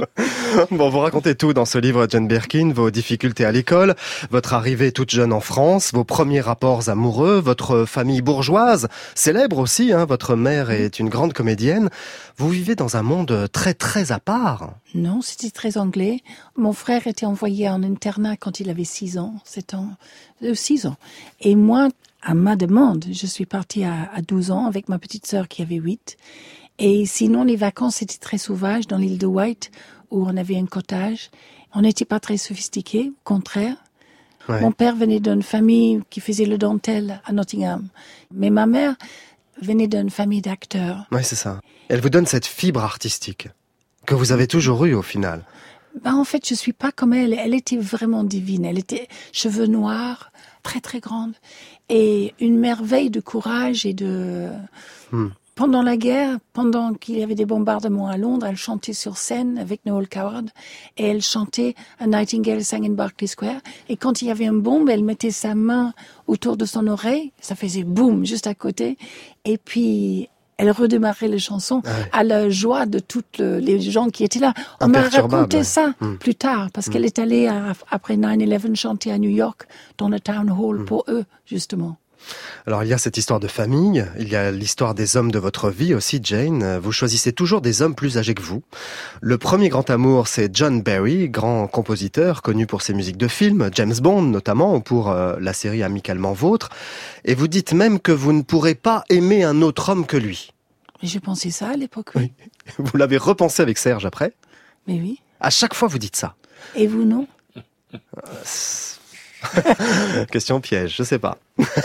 Bon, vous racontez tout dans ce livre, Jane Birkin, vos difficultés à l'école, votre arrivée toute jeune en France, vos premiers rapports amoureux, votre famille bourgeoise, célèbre aussi, hein, votre mère est une grande comédienne. Vous vivez dans un monde très, très à part. Non, c'était très anglais. Mon frère était envoyé en internat quand il avait six ans, sept ans, euh, six ans. Et moi, à ma demande, je suis partie à, à douze ans avec ma petite sœur qui avait huit. Et sinon, les vacances, c'était très sauvage dans l'île de White, où on avait un cottage. On n'était pas très sophistiqués, au contraire. Ouais. Mon père venait d'une famille qui faisait le dentelle à Nottingham. Mais ma mère venait d'une famille d'acteurs. Oui, c'est ça. Elle vous donne cette fibre artistique que vous avez toujours eue au final. Ben, en fait, je suis pas comme elle. Elle était vraiment divine. Elle était cheveux noirs, très très grande. Et une merveille de courage et de... Hmm. Pendant la guerre, pendant qu'il y avait des bombardements à Londres, elle chantait sur scène avec Noel Coward et elle chantait A Nightingale Sang in Berkeley Square. Et quand il y avait une bombe, elle mettait sa main autour de son oreille, ça faisait boum juste à côté. Et puis elle redémarrait les chansons ouais. à la joie de toutes les gens qui étaient là. On m'a raconté ouais. ça mmh. plus tard parce mmh. qu'elle est allée à, après nine eleven chanter à New York dans le Town Hall mmh. pour eux justement. Alors il y a cette histoire de famille, il y a l'histoire des hommes de votre vie aussi, Jane. Vous choisissez toujours des hommes plus âgés que vous. Le premier grand amour, c'est John Barry, grand compositeur, connu pour ses musiques de films, James Bond notamment, ou pour euh, la série Amicalement Vôtre. Et vous dites même que vous ne pourrez pas aimer un autre homme que lui. Mais j'ai pensé ça à l'époque, oui. oui. Vous l'avez repensé avec Serge après ? Mais oui. À chaque fois, vous dites ça. Et vous, non ? Question piège, je sais pas.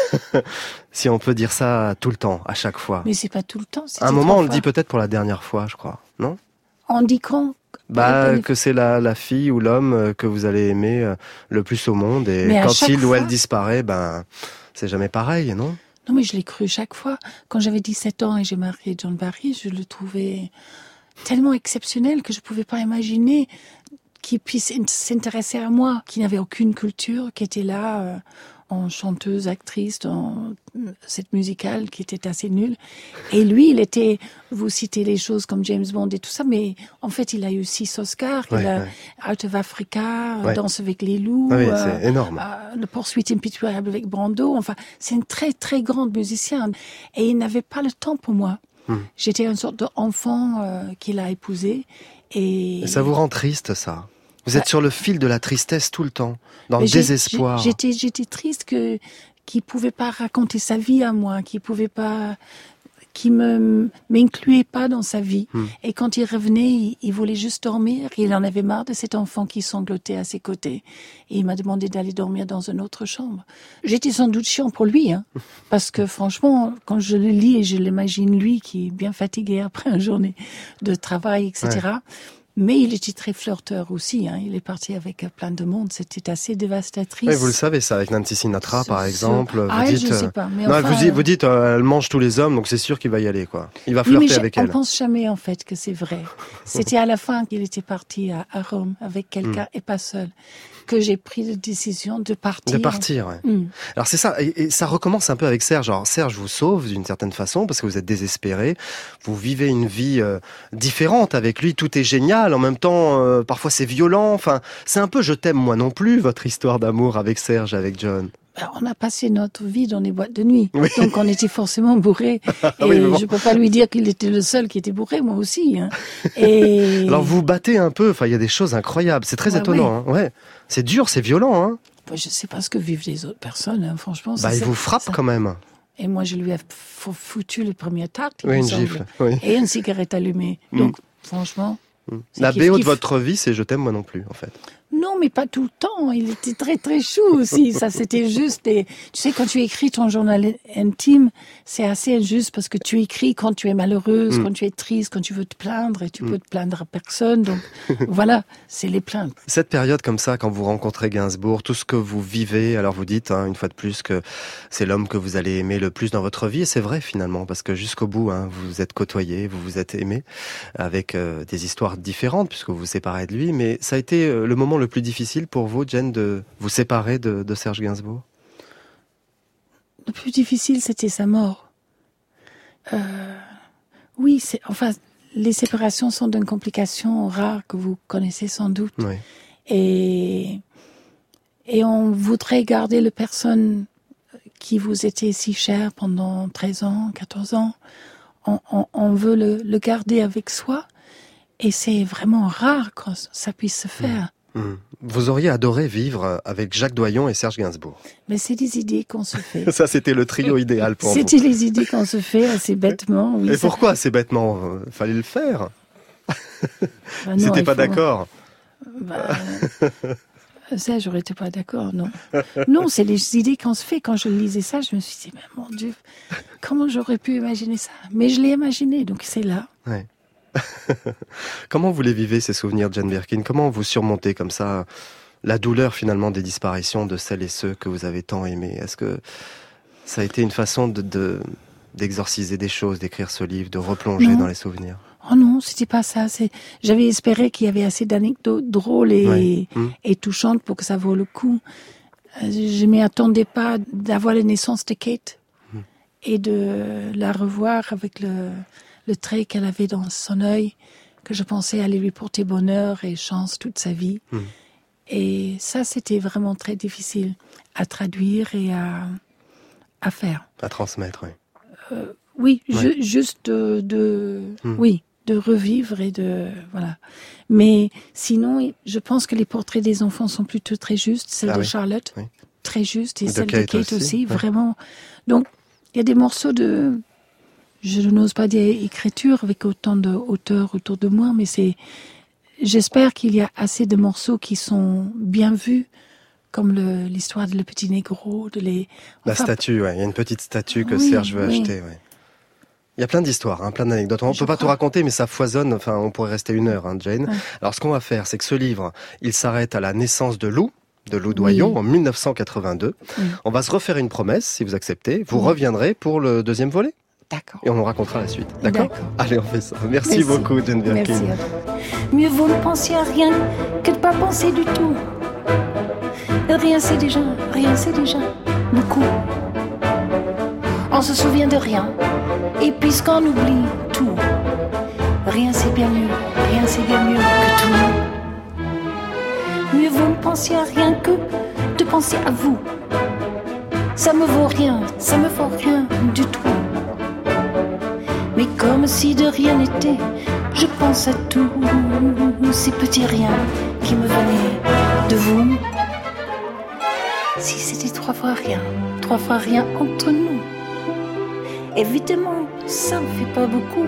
Si on peut dire ça tout le temps, à chaque fois. Mais c'est pas tout le temps. À un moment, on le dit peut-être pour la dernière fois, je crois, non ? On dit quand ? Bah, que c'est la, la fille ou l'homme que vous allez aimer le plus au monde. Et mais quand il fois... ou elle disparaît, ben, c'est jamais pareil, non ? Non, mais je l'ai cru chaque fois. Quand j'avais dix-sept ans et j'ai marié John Barry, je le trouvais tellement exceptionnel que je pouvais pas imaginer qui puisse s'intéresser à moi, qui n'avait aucune culture, qui était là euh, en chanteuse, actrice, dans cette musicale qui était assez nulle. Et lui, il était, vous citez les choses comme James Bond et tout ça, mais en fait, il a eu six Oscars. Ouais, il a ouais. Out of Africa, ouais. Danse avec les loups, oui, euh, c'est énorme. Euh, Le Poursuite impitoyable avec Brando. Enfin, c'est un très, très grand musicien. Et il n'avait pas le temps pour moi. Hmm. J'étais une sorte d'enfant euh, qu'il a épousé. Et... et ça vous rend triste, ça ? Vous êtes bah, sur le fil de la tristesse tout le temps, dans le désespoir. J'étais, j'étais triste que qu'il pouvait pas raconter sa vie à moi, qu'il pouvait pas, qu'il me m'incluait pas dans sa vie. Hmm. Et quand il revenait, il, il voulait juste dormir. Il en avait marre de cet enfant qui sanglotait à ses côtés. Et il m'a demandé d'aller dormir dans une autre chambre. J'étais sans doute chiant pour lui, hein, parce que franchement, quand je le lis et je l'imagine lui qui est bien fatigué après une journée de travail, et cetera. Ouais. Mais il était très flirteur aussi, hein. Il est parti avec plein de monde, c'était assez dévastatrice. Oui, vous le savez ça, avec Nancy Sinatra par exemple. Vous ah, dites, je sais pas. Mais non, enfin, vous, vous dites, euh, elle mange tous les hommes, donc c'est sûr qu'il va y aller, quoi. Il va oui, flirter mais avec on elle. On pense jamais en fait que c'est vrai. C'était à la fin qu'il était parti à, à Rome avec quelqu'un mm. et pas seul, que j'ai pris la décision de partir. De partir, ouais. Mm. Alors c'est ça, et, et ça recommence un peu avec Serge. Alors Serge vous sauve d'une certaine façon parce que vous êtes désespéré. Vous vivez une vie euh, différente avec lui. Tout est génial. En même temps, euh, parfois c'est violent. Enfin, c'est un peu je t'aime moi non plus, votre histoire d'amour avec Serge, avec John. On a passé notre vie dans les boîtes de nuit, oui. Donc on était forcément bourrés. Et oui, bon. Je peux pas lui dire qu'il était le seul qui était bourré, moi aussi. Hein. Et... Alors vous battez un peu, enfin il y a des choses incroyables, c'est très ouais, étonnant. Ouais. Hein. Ouais. C'est dur, c'est violent. Hein. Je sais pas ce que vivent les autres personnes, hein. Franchement. Bah il ça, vous frappe ça. quand même. Et moi je lui ai foutu le premier tarte, oui, une gifle, oui. Et une cigarette allumée. Mm. Donc franchement. Mm. La B O de votre vie, c'est Je t'aime moi non plus, en fait. Non, mais pas tout le temps. Il était très, très chou aussi. Ça, c'était juste des... Tu sais, quand tu écris ton journal intime, c'est assez injuste parce que tu écris quand tu es malheureuse, mm. quand tu es triste, quand tu veux te plaindre et tu mm. peux te plaindre à personne. Donc, voilà, c'est les plaintes. Cette période comme ça, quand vous rencontrez Gainsbourg, tout ce que vous vivez, alors vous dites, hein, une fois de plus, que c'est l'homme que vous allez aimer le plus dans votre vie. Et c'est vrai, finalement, parce que jusqu'au bout, hein, vous vous êtes côtoyés, vous vous êtes aimés avec euh, des histoires différentes puisque vous vous séparez de lui. Mais ça a été euh, le moment le plus difficile pour vous, Jane, de vous séparer de, de Serge Gainsbourg? Le plus difficile, c'était sa mort. Euh, oui, c'est, enfin, les séparations sont d'une complication rare que vous connaissez sans doute. Oui. Et, et on voudrait garder la personne qui vous était si chère pendant treize ans, quatorze ans. On, on, on veut le, le garder avec soi. Et c'est vraiment rare que ça puisse se faire. Mmh. Mmh. Vous auriez adoré vivre avec Jacques Doyon et Serge Gainsbourg. Mais c'est des idées qu'on se fait. Ça, c'était le trio idéal pour c'était vous. C'était les idées qu'on se fait assez bêtement. Oui, et ça... pourquoi assez bêtement? Fallait le faire. Bah non, C'était pas faut... d'accord. Bah... Ça, j'aurais été pas d'accord, non. Non, c'est les idées qu'on se fait. Quand je lisais ça, je me suis dit, mais mon Dieu, comment j'aurais pu imaginer ça? Mais je l'ai imaginé, donc c'est là. Ouais. Comment vous les vivez, ces souvenirs de Jane Birkin? Comment vous surmontez comme ça la douleur finalement des disparitions de celles et ceux que vous avez tant aimés? Est-ce que ça a été une façon de, de, d'exorciser des choses, d'écrire ce livre, de replonger Non. dans les souvenirs? Oh non, c'était pas ça. C'est... J'avais espéré qu'il y avait assez d'anecdotes drôles et, Ouais. Mmh. et touchantes pour que ça vaut le coup. Euh, Je m'y attendais pas d'avoir la naissance de Kate Mmh. et de la revoir avec le, le trait qu'elle avait dans son œil, que je pensais allait lui porter bonheur et chance toute sa vie. Mmh. Et ça, c'était vraiment très difficile à traduire et à, à faire. À transmettre, oui. Euh, oui, Ouais. ju- juste de, de Hmm. oui, de revivre et de voilà. Mais sinon, je pense que les portraits des enfants sont plutôt très justes. Celle Ah de oui. Charlotte, Oui. très juste, et De celle Kate de Kate aussi, aussi, ouais. vraiment. Donc, il y a des morceaux de, je n'ose pas dire écriture avec autant d'auteurs autour de moi, mais c'est, j'espère qu'il y a assez de morceaux qui sont bien vus, comme le, l'histoire de Le Petit Négro, de les... La enfin, statue, ouais. Il y a une petite statue que Oui, Serge veut oui. acheter, ouais. Il y a plein d'histoires, hein, plein d'anecdotes. On ne Je peut pas tout crois. raconter, mais ça foisonne. Enfin, on pourrait rester une heure, hein, Jane. Ouais. Alors, ce qu'on va faire, c'est que ce livre, il s'arrête à la naissance de Lou, de Lou Doyon, Oui. en mille neuf cent quatre-vingt-deux. Oui. On va se refaire une promesse, si vous acceptez. Vous Oui. reviendrez pour le deuxième volet D'accord. et on nous racontera la suite. D'accord? D'accord. Allez, on fait ça. Merci, Merci. beaucoup, Jane Birkin. Merci à vous. Mieux vaut ne penser à rien que de pas penser du tout. Rien c'est déjà, rien c'est déjà beaucoup. On se souvient de rien, et puisqu'on oublie tout, rien c'est bien mieux, rien c'est bien mieux que tout. Mieux vaut ne penser à rien que de penser à vous. Ça me vaut rien, ça me vaut rien du tout. Mais comme si de rien n'était, je pense à tous ces petits riens qui me venaient de vous. Si c'était trois fois rien, trois fois rien entre nous, évidemment, ça ne fait pas beaucoup.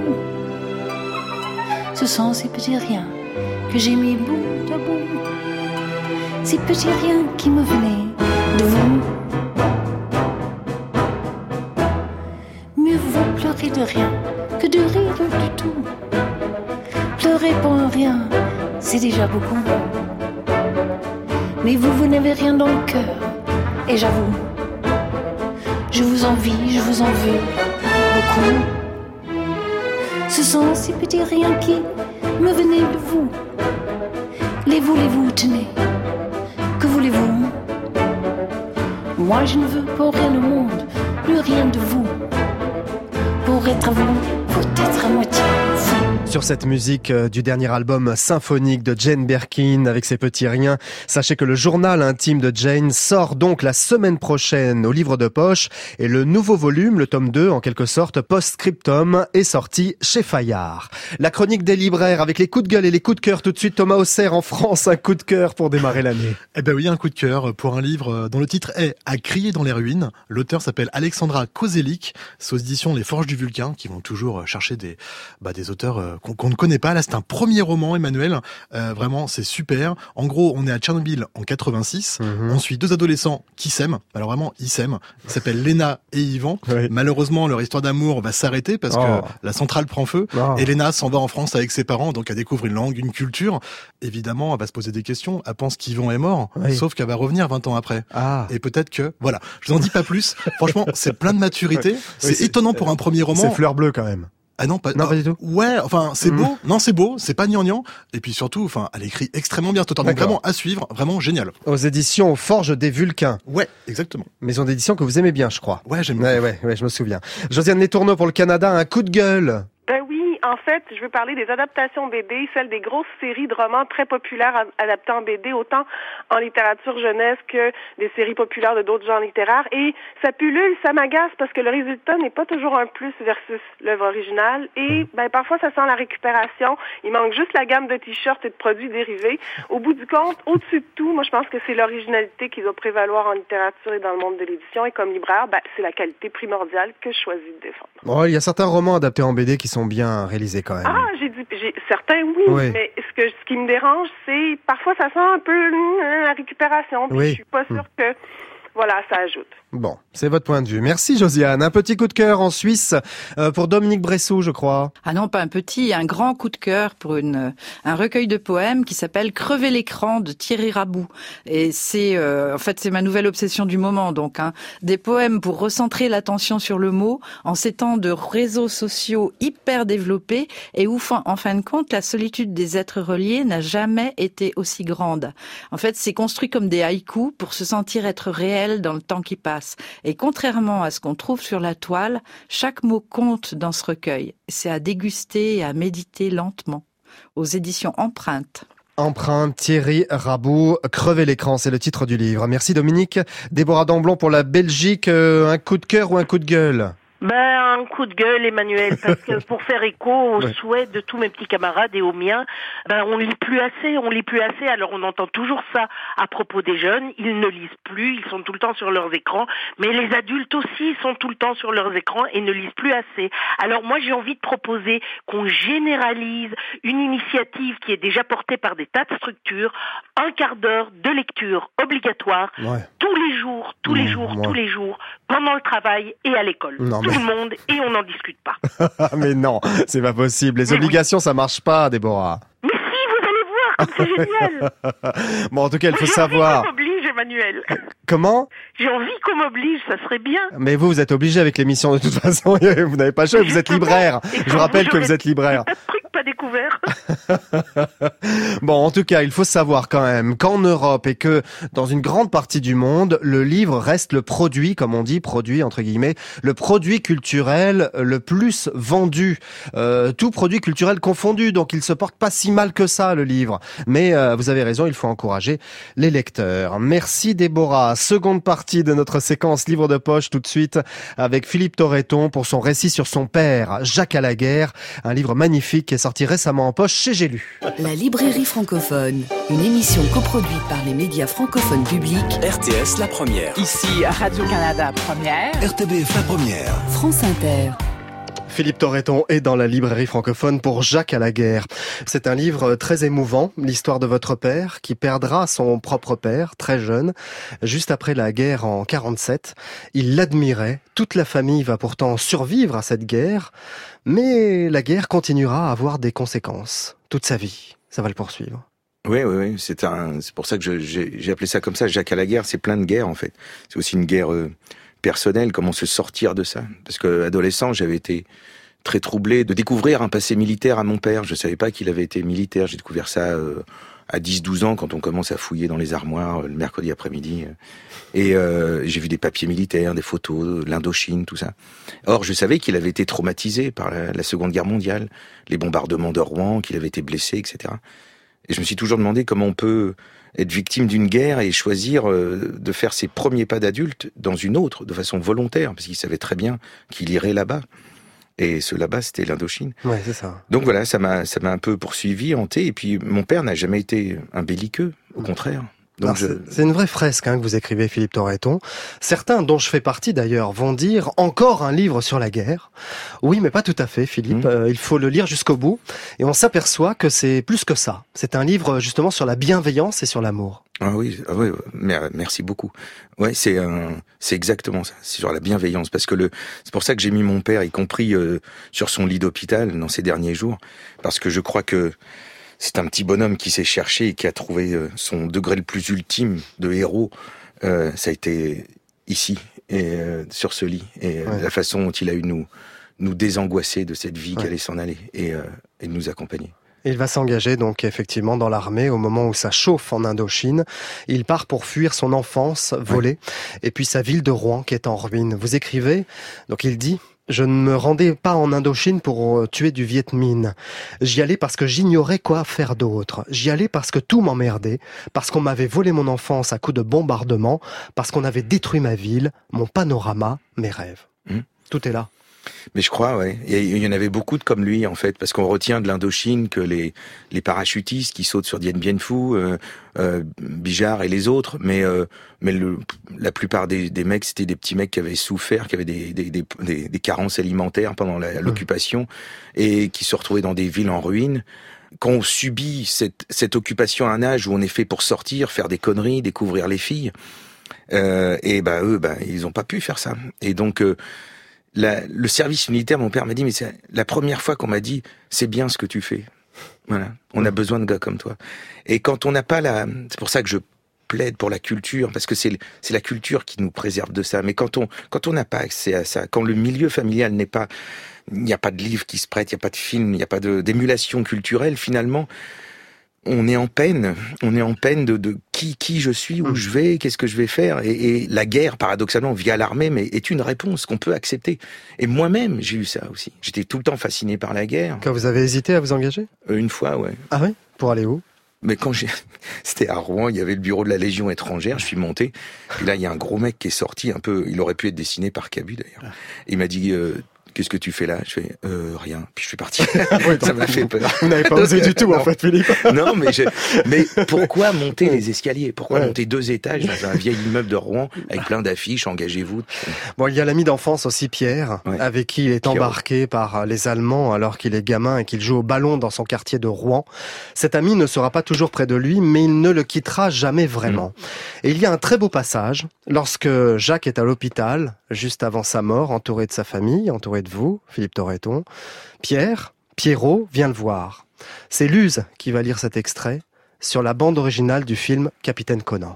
Ce sont ces petits riens que j'ai mis bout à bout, ces petits riens qui me venaient de vous. Mieux vaut pleurer de rien que de rire du tout. Pleurer pour un rien, c'est déjà beaucoup. Mais vous, vous n'avez rien dans le cœur, et j'avoue, je vous envie, je vous en veux beaucoup. Ce sont ces petits riens qui me venaient de vous. Les voulez-vous, tenez, que voulez-vous? Moi je ne veux pour rien au monde, plus rien de vous. Pour être vous, faut être à moitié fou. Sur cette musique euh, du dernier album symphonique de Jane Birkin avec ses petits riens, sachez que le journal intime de Jane sort donc la semaine prochaine au livre de poche et le nouveau volume, le tome deux en quelque sorte post-scriptum, est sorti chez Fayard. La chronique des libraires avec les coups de gueule et les coups de cœur. Tout de suite Thomas Auxerre en France, un coup de cœur pour démarrer l'année. Eh ben oui, un coup de cœur pour un livre dont le titre est « À crier dans les ruines ». L'auteur s'appelle Alexandra Kozelik. C'est aux éditions Les Forges du Vulcain qui vont toujours chercher des, bah, des auteurs qu'on, qu'on ne connaît pas. Là, c'est un premier roman, Emmanuel. Euh, vraiment, c'est super. En gros, on est à Tchernobyl en quatre-vingt-six. Mmh. On suit deux adolescents qui s'aiment. Alors vraiment, ils s'aiment. Ils s'appellent Léna et Yvan. Oui. Malheureusement, leur histoire d'amour va s'arrêter parce Oh. que la centrale prend feu. Oh. Et Léna s'en va en France avec ses parents, donc elle découvre une langue, une culture. Évidemment, elle va se poser des questions. Elle pense qu'Yvan est mort, Oui. sauf qu'elle va revenir vingt ans après. Ah. Et peut-être que, voilà. Je vous en dis pas plus. Franchement, c'est plein de maturité. C'est, c'est- étonnant pour un premier roman. C'est fleur bleue quand même. Ah non, pas, Non, pas du tout. Ouais, enfin, c'est Mm. beau. Non, c'est beau. C'est pas gnangnan. Et puis surtout, enfin, elle écrit extrêmement bien. C'est donc D'accord. vraiment à suivre. Vraiment génial. Aux éditions Forges des Vulcains. Ouais, exactement. Maison d'édition que vous aimez bien, je crois. Ouais, j'aime Ouais, beaucoup. ouais, ouais, je me souviens. Josiane Letourneau pour le Canada, un coup de gueule. Ben oui, en fait, je veux parler des adaptations B D, celles des grosses séries de romans très populaires a- adaptés en B D, autant en littérature jeunesse que des séries populaires de d'autres genres littéraires. Et ça pullule, ça m'agace parce que le résultat n'est pas toujours un plus versus l'œuvre originale. Et ben parfois, ça sent la récupération. Il manque juste la gamme de t-shirts et de produits dérivés. Au bout du compte, au-dessus de tout, moi, je pense que c'est l'originalité qui doit prévaloir en littérature et dans le monde de l'édition. Et comme libraire, ben, c'est la qualité primordiale que je choisis de défendre. Bon, il y a certains romans adaptés en B D qui sont bien réalisés quand même. Ah, j'ai dit, j'ai, certains oui, Oui. mais ce que ce qui me dérange, c'est parfois ça sent un peu hum, la récupération. Puis Oui. je suis pas sûre que, voilà, ça ajoute. Bon, c'est votre point de vue. Merci Josiane. Un petit coup de cœur en Suisse euh, pour Dominique Bressot, je crois. Ah non, pas un petit, un grand coup de cœur pour une un recueil de poèmes qui s'appelle Crever l'écran de Thierry Raboux. Et c'est euh, en fait c'est ma nouvelle obsession du moment donc hein, des poèmes pour recentrer l'attention sur le mot en ces temps de réseaux sociaux hyper développés et où en fin de compte la solitude des êtres reliés n'a jamais été aussi grande. En fait, c'est construit comme des haïkus pour se sentir être réel dans le temps qui passe. Et contrairement à ce qu'on trouve sur la toile, chaque mot compte dans ce recueil. C'est à déguster et à méditer lentement. Aux éditions Empreinte. Empreinte, Thierry Raboux, Crever l'écran, c'est le titre du livre. Merci Dominique. Déborah Damblon pour la Belgique, euh, un coup de cœur ou un coup de gueule ? Ben, un coup de gueule, Emmanuel, parce que pour faire écho aux ouais. souhaits de tous mes petits camarades et aux miens, ben, on lit plus assez, on lit plus assez, alors on entend toujours ça à propos des jeunes, ils ne lisent plus, ils sont tout le temps sur leurs écrans, mais les adultes aussi sont tout le temps sur leurs écrans et ne lisent plus assez. Alors moi, j'ai envie de proposer qu'on généralise une initiative qui est déjà portée par des tas de structures, un quart d'heure de lecture obligatoire, ouais. tous les jours, tous les mmh, jours, ouais. tous les jours, pendant le travail et à l'école. Non, tout mais... le monde, et on n'en discute pas. Mais non, c'est pas possible. Les mais obligations, oui. ça marche pas, Déborah. Mais si, vous allez voir, comme c'est génial. Bon, en tout cas, il faut J'ai savoir. Envie qu'on m'oblige, Emmanuel. Comment ? J'ai envie qu'on m'oblige, ça serait bien. Mais vous, vous êtes obligé avec l'émission de toute façon. Vous n'avez pas le choix, vous êtes libraire. Je vous rappelle que vous êtes libraire. Pas découvert. Bon, en tout cas, il faut savoir quand même qu'en Europe et que dans une grande partie du monde, le livre reste le produit, comme on dit, produit entre guillemets, le produit culturel le plus vendu. Euh, tout produit culturel confondu, donc il se porte pas si mal que ça, le livre. Mais euh, vous avez raison, il faut encourager les lecteurs. Merci Déborah. Seconde partie de notre séquence livre de poche tout de suite avec Philippe Torreton pour son récit sur son père, Jacques Alaguerre, un livre magnifique qui est sorti récemment en poche chez J'ai lu. La librairie francophone, une émission coproduite par les médias francophones publics. R T S La Première. Ici Radio-Canada Première. R T B F La Première. France Inter. Philippe Torreton est dans la librairie francophone pour Jacques Alaguerre. C'est un livre très émouvant, l'histoire de votre père qui perdra son propre père, très jeune, juste après la guerre en quarante-sept. Il l'admirait, toute la famille va pourtant survivre à cette guerre, mais la guerre continuera à avoir des conséquences toute sa vie. Ça va le poursuivre. Oui, oui, oui. C'est un, c'est pour ça que je, j'ai, j'ai appelé ça comme ça. Jacques Alaguerre, c'est plein de guerres en fait. C'est aussi une guerre euh, personnelle. Comment se sortir de ça ? Parce que adolescent, j'avais été très troublé de découvrir un passé militaire à mon père. Je savais pas qu'il avait été militaire. J'ai découvert ça euh, à dix douze ans quand on commence à fouiller dans les armoires le mercredi après-midi. Et euh, j'ai vu des papiers militaires, des photos, l'Indochine, tout ça. Or, je savais qu'il avait été traumatisé par la, la Seconde Guerre mondiale, les bombardements de Rouen, qu'il avait été blessé, et cetera. Et je me suis toujours demandé comment on peut être victime d'une guerre et choisir euh, de faire ses premiers pas d'adulte dans une autre, de façon volontaire, parce qu'il savait très bien qu'il irait là-bas. Et ce là-bas, c'était l'Indochine. Ouais, c'est ça. Donc voilà, ça m'a, ça m'a un peu poursuivi, hanté. Et puis, mon père n'a jamais été un belliqueux, au contraire. Donc Alors, je... c'est, c'est une vraie fresque hein, que vous écrivez, Philippe Torreton. Certains, dont je fais partie d'ailleurs, vont dire encore un livre sur la guerre. Oui, mais pas tout à fait, Philippe. Mmh. Euh, il faut le lire jusqu'au bout. Et on s'aperçoit que c'est plus que ça. C'est un livre justement sur la bienveillance et sur l'amour. Ah oui, ah oui, merci beaucoup. Ouais, c'est un, c'est exactement ça. C'est sur la bienveillance, parce que le, c'est pour ça que j'ai mis mon père, y compris euh, sur son lit d'hôpital dans ces derniers jours, parce que je crois que c'est un petit bonhomme qui s'est cherché et qui a trouvé euh, son degré le plus ultime de héros. Euh, ça a été ici et euh, sur ce lit et euh, ouais. la façon dont il a eu nous nous désangoisser de cette vie ouais. qui allait s'en aller et, euh, et de nous accompagner. Il va s'engager donc effectivement dans l'armée au moment où ça chauffe en Indochine. Il part pour fuir son enfance volée oui. et puis sa ville de Rouen qui est en ruine. Vous écrivez, donc il dit « Je ne me rendais pas en Indochine pour tuer du Viet Minh. J'y allais parce que j'ignorais quoi faire d'autre. J'y allais parce que tout m'emmerdait, parce qu'on m'avait volé mon enfance à coups de bombardement, parce qu'on avait détruit ma ville, mon panorama, mes rêves. Mmh. » Tout est là. Mais je crois, ouais. Il y en avait beaucoup de comme lui, en fait, parce qu'on retient de l'Indochine que les les parachutistes qui sautent sur Dien Bien Phu, euh, euh, Bijard et les autres, mais euh, mais le, la plupart des, des mecs, c'était des petits mecs qui avaient souffert, qui avaient des des des, des, des carences alimentaires pendant la, l'occupation et qui se retrouvaient dans des villes en ruine. Quand on subit cette cette occupation à un âge où on est fait pour sortir, faire des conneries, découvrir les filles. Euh, et bah eux, bah ils ont pas pu faire ça. Et donc euh, la, le service militaire, mon père m'a dit, mais c'est la première fois qu'on m'a dit, c'est bien ce que tu fais. Voilà, on a besoin de gars comme toi. Et quand on n'a pas la, c'est pour ça que je plaide pour la culture, parce que c'est c'est la culture qui nous préserve de ça. Mais quand on quand on n'a pas accès à ça, quand le milieu familial n'est pas, il n'y a pas de livres qui se prêtent, il n'y a pas de films, il n'y a pas de d'émulation culturelle, finalement. On est en peine, on est en peine de, de qui, qui je suis, où je vais, qu'est-ce que je vais faire. Et, et la guerre, paradoxalement, via l'armée, mais est une réponse qu'on peut accepter. Et moi-même, j'ai eu ça aussi. J'étais tout le temps fasciné par la guerre. Quand vous avez hésité à vous engager ? euh, Une fois, ouais. Ah oui ? Pour aller où ? Mais quand j'ai, c'était à Rouen, il y avait le bureau de la Légion étrangère, je suis monté, et là, il y a un gros mec qui est sorti, un peu, il aurait pu être dessiné par Cabu, d'ailleurs. Il m'a dit, euh, qu'est-ce que tu fais là? Je fais euh, rien. Puis je suis parti. Oui, ça m'a fait peur. Vous n'avez pas osé du tout, non. en fait, Philippe. Non, mais je... mais pourquoi monter les escaliers? Pourquoi ouais. monter deux étages dans un vieil immeuble de Rouen avec plein d'affiches, engagez-vous? Bon, il y a l'ami d'enfance aussi, Pierre, ouais. avec qui il est Pierre. embarqué par les Allemands alors qu'il est gamin et qu'il joue au ballon dans son quartier de Rouen. Cet ami ne sera pas toujours près de lui, mais il ne le quittera jamais vraiment. Mmh. Et il y a un très beau passage lorsque Jacques est à l'hôpital, juste avant sa mort, entouré de sa famille, entouré de vous, Philippe Torreton. Pierre, Pierrot vient le voir. C'est Luz qui va lire cet extrait sur la bande originale du film Capitaine Conan.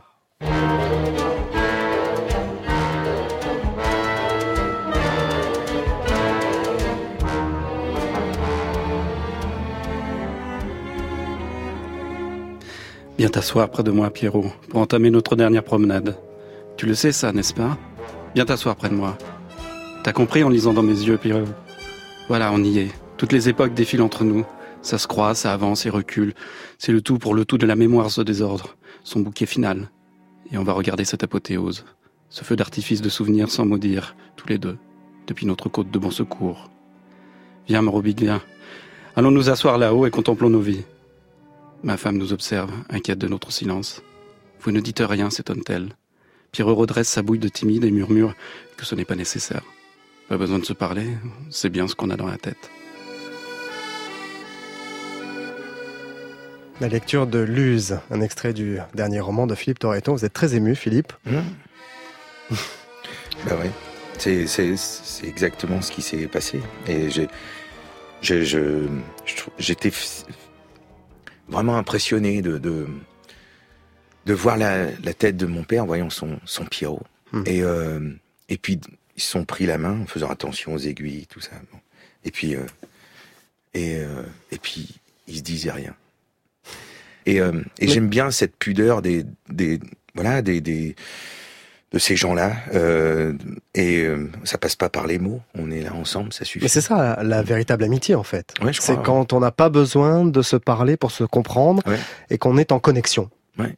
Viens t'asseoir près de moi, Pierrot, pour entamer notre dernière promenade. Tu le sais, ça, n'est-ce pas? Viens t'asseoir près de moi. T'as compris en lisant dans mes yeux, Pierrot? Voilà, on y est. Toutes les époques défilent entre nous. Ça se croise, ça avance et recule. C'est le tout pour le tout de la mémoire, ce désordre. Son bouquet final. Et on va regarder cette apothéose. Ce feu d'artifice de souvenirs sans mot dire, tous les deux, depuis notre côte de bon secours. Viens, Morobig, viens. Allons nous asseoir là-haut et contemplons nos vies. Ma femme nous observe, inquiète de notre silence. Vous ne dites rien, s'étonne-t-elle. Pierrot redresse sa bouille de timide et murmure que ce n'est pas nécessaire. Pas besoin de se parler, c'est bien ce qu'on a dans la tête. La lecture de Luz, un extrait du dernier roman de Philippe Torreton. Vous êtes très ému, Philippe. Mmh. Bah oui, c'est, c'est, c'est exactement ce qui s'est passé. Et j'ai, j'ai, je, je, j'étais vraiment impressionné de, de, de voir la, la tête de mon père en voyant son, son Pierrot. Mmh. Et, euh, et puis, ils se sont pris la main en faisant attention aux aiguilles, tout ça. Bon. Et puis, euh, et, euh, et puis, ils se disaient rien. Et, euh, et j'aime bien cette pudeur des, des voilà, des, des de ces gens-là. Euh, et euh, ça passe pas par les mots. On est là ensemble, ça suffit. Mais c'est ça la, la véritable amitié, en fait. Ouais, je c'est crois, quand ouais. on n'a pas besoin de se parler pour se comprendre ouais. et qu'on est en connexion. Ouais.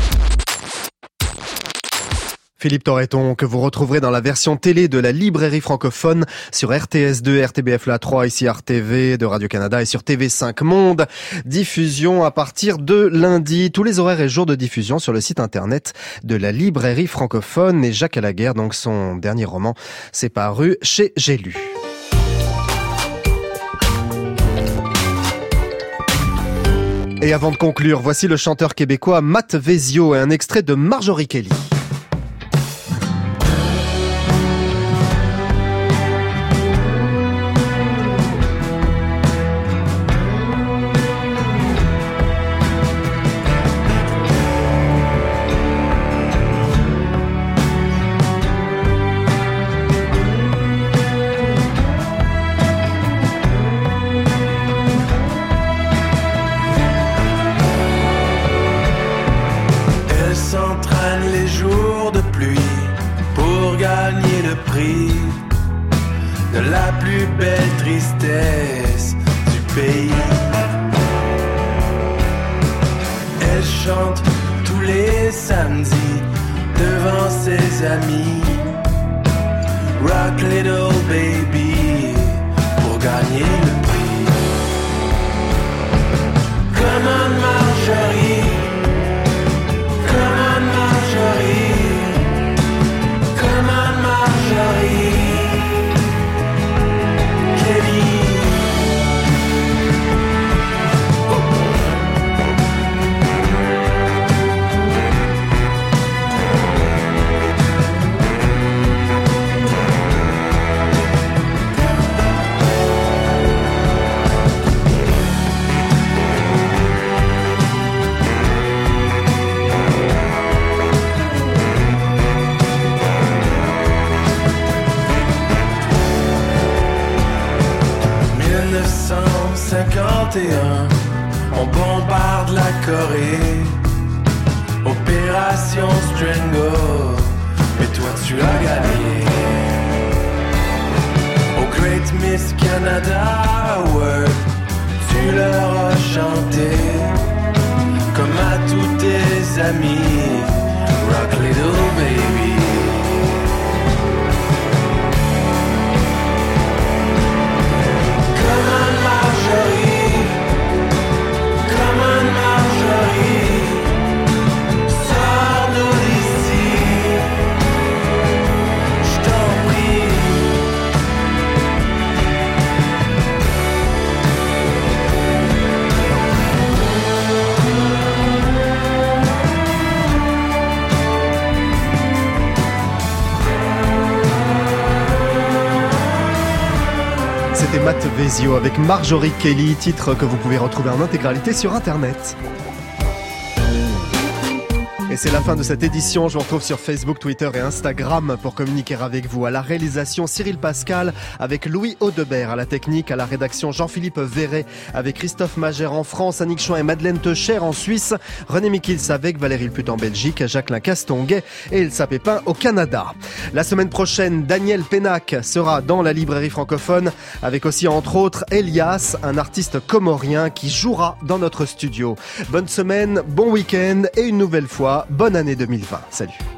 Philippe Torreton, que vous retrouverez dans la version télé de la librairie francophone sur R T S deux, R T B F La trois, ici R T V de Radio-Canada et sur T V cinq Monde. Diffusion à partir de lundi. Tous les horaires et jours de diffusion sur le site internet de la librairie francophone. Et Jacques Alaguerre, donc son dernier roman, s'est paru chez J'ai lu. Et avant de conclure, voici le chanteur québécois Matt Vezio et un extrait de Marjorie Kelly. dix-neuf cent cinquante et un, on bombarde la Corée. Opération Strangle, mais toi tu as gagné. Au Great Miss Canada Award, tu leur as chanté, comme à tous tes amis, Rock Little Baby. Come on Marjorie, come on Marjorie, sors-nous d'ici, je t'en prie. C'était Matt Vezio avec Marjorie Kelly, titre que vous pouvez retrouver en intégralité sur Internet. Et c'est la fin de cette édition. Je vous retrouve sur Facebook, Twitter et Instagram pour communiquer avec vous. À la réalisation, Cyril Pascal avec Louis Audebert. À la technique, à la rédaction, Jean-Philippe Verret avec Christophe Magère en France, Annick Chouin et Madeleine Techer en Suisse, René Mikils avec Valérie Leput en Belgique, Jacqueline Castonguay et Elsa Pépin au Canada. La semaine prochaine, Daniel Pénac sera dans la librairie francophone avec aussi entre autres Elias, un artiste comorien qui jouera dans notre studio. Bonne semaine, bon week-end et une nouvelle fois, bonne année deux mille vingt. Salut.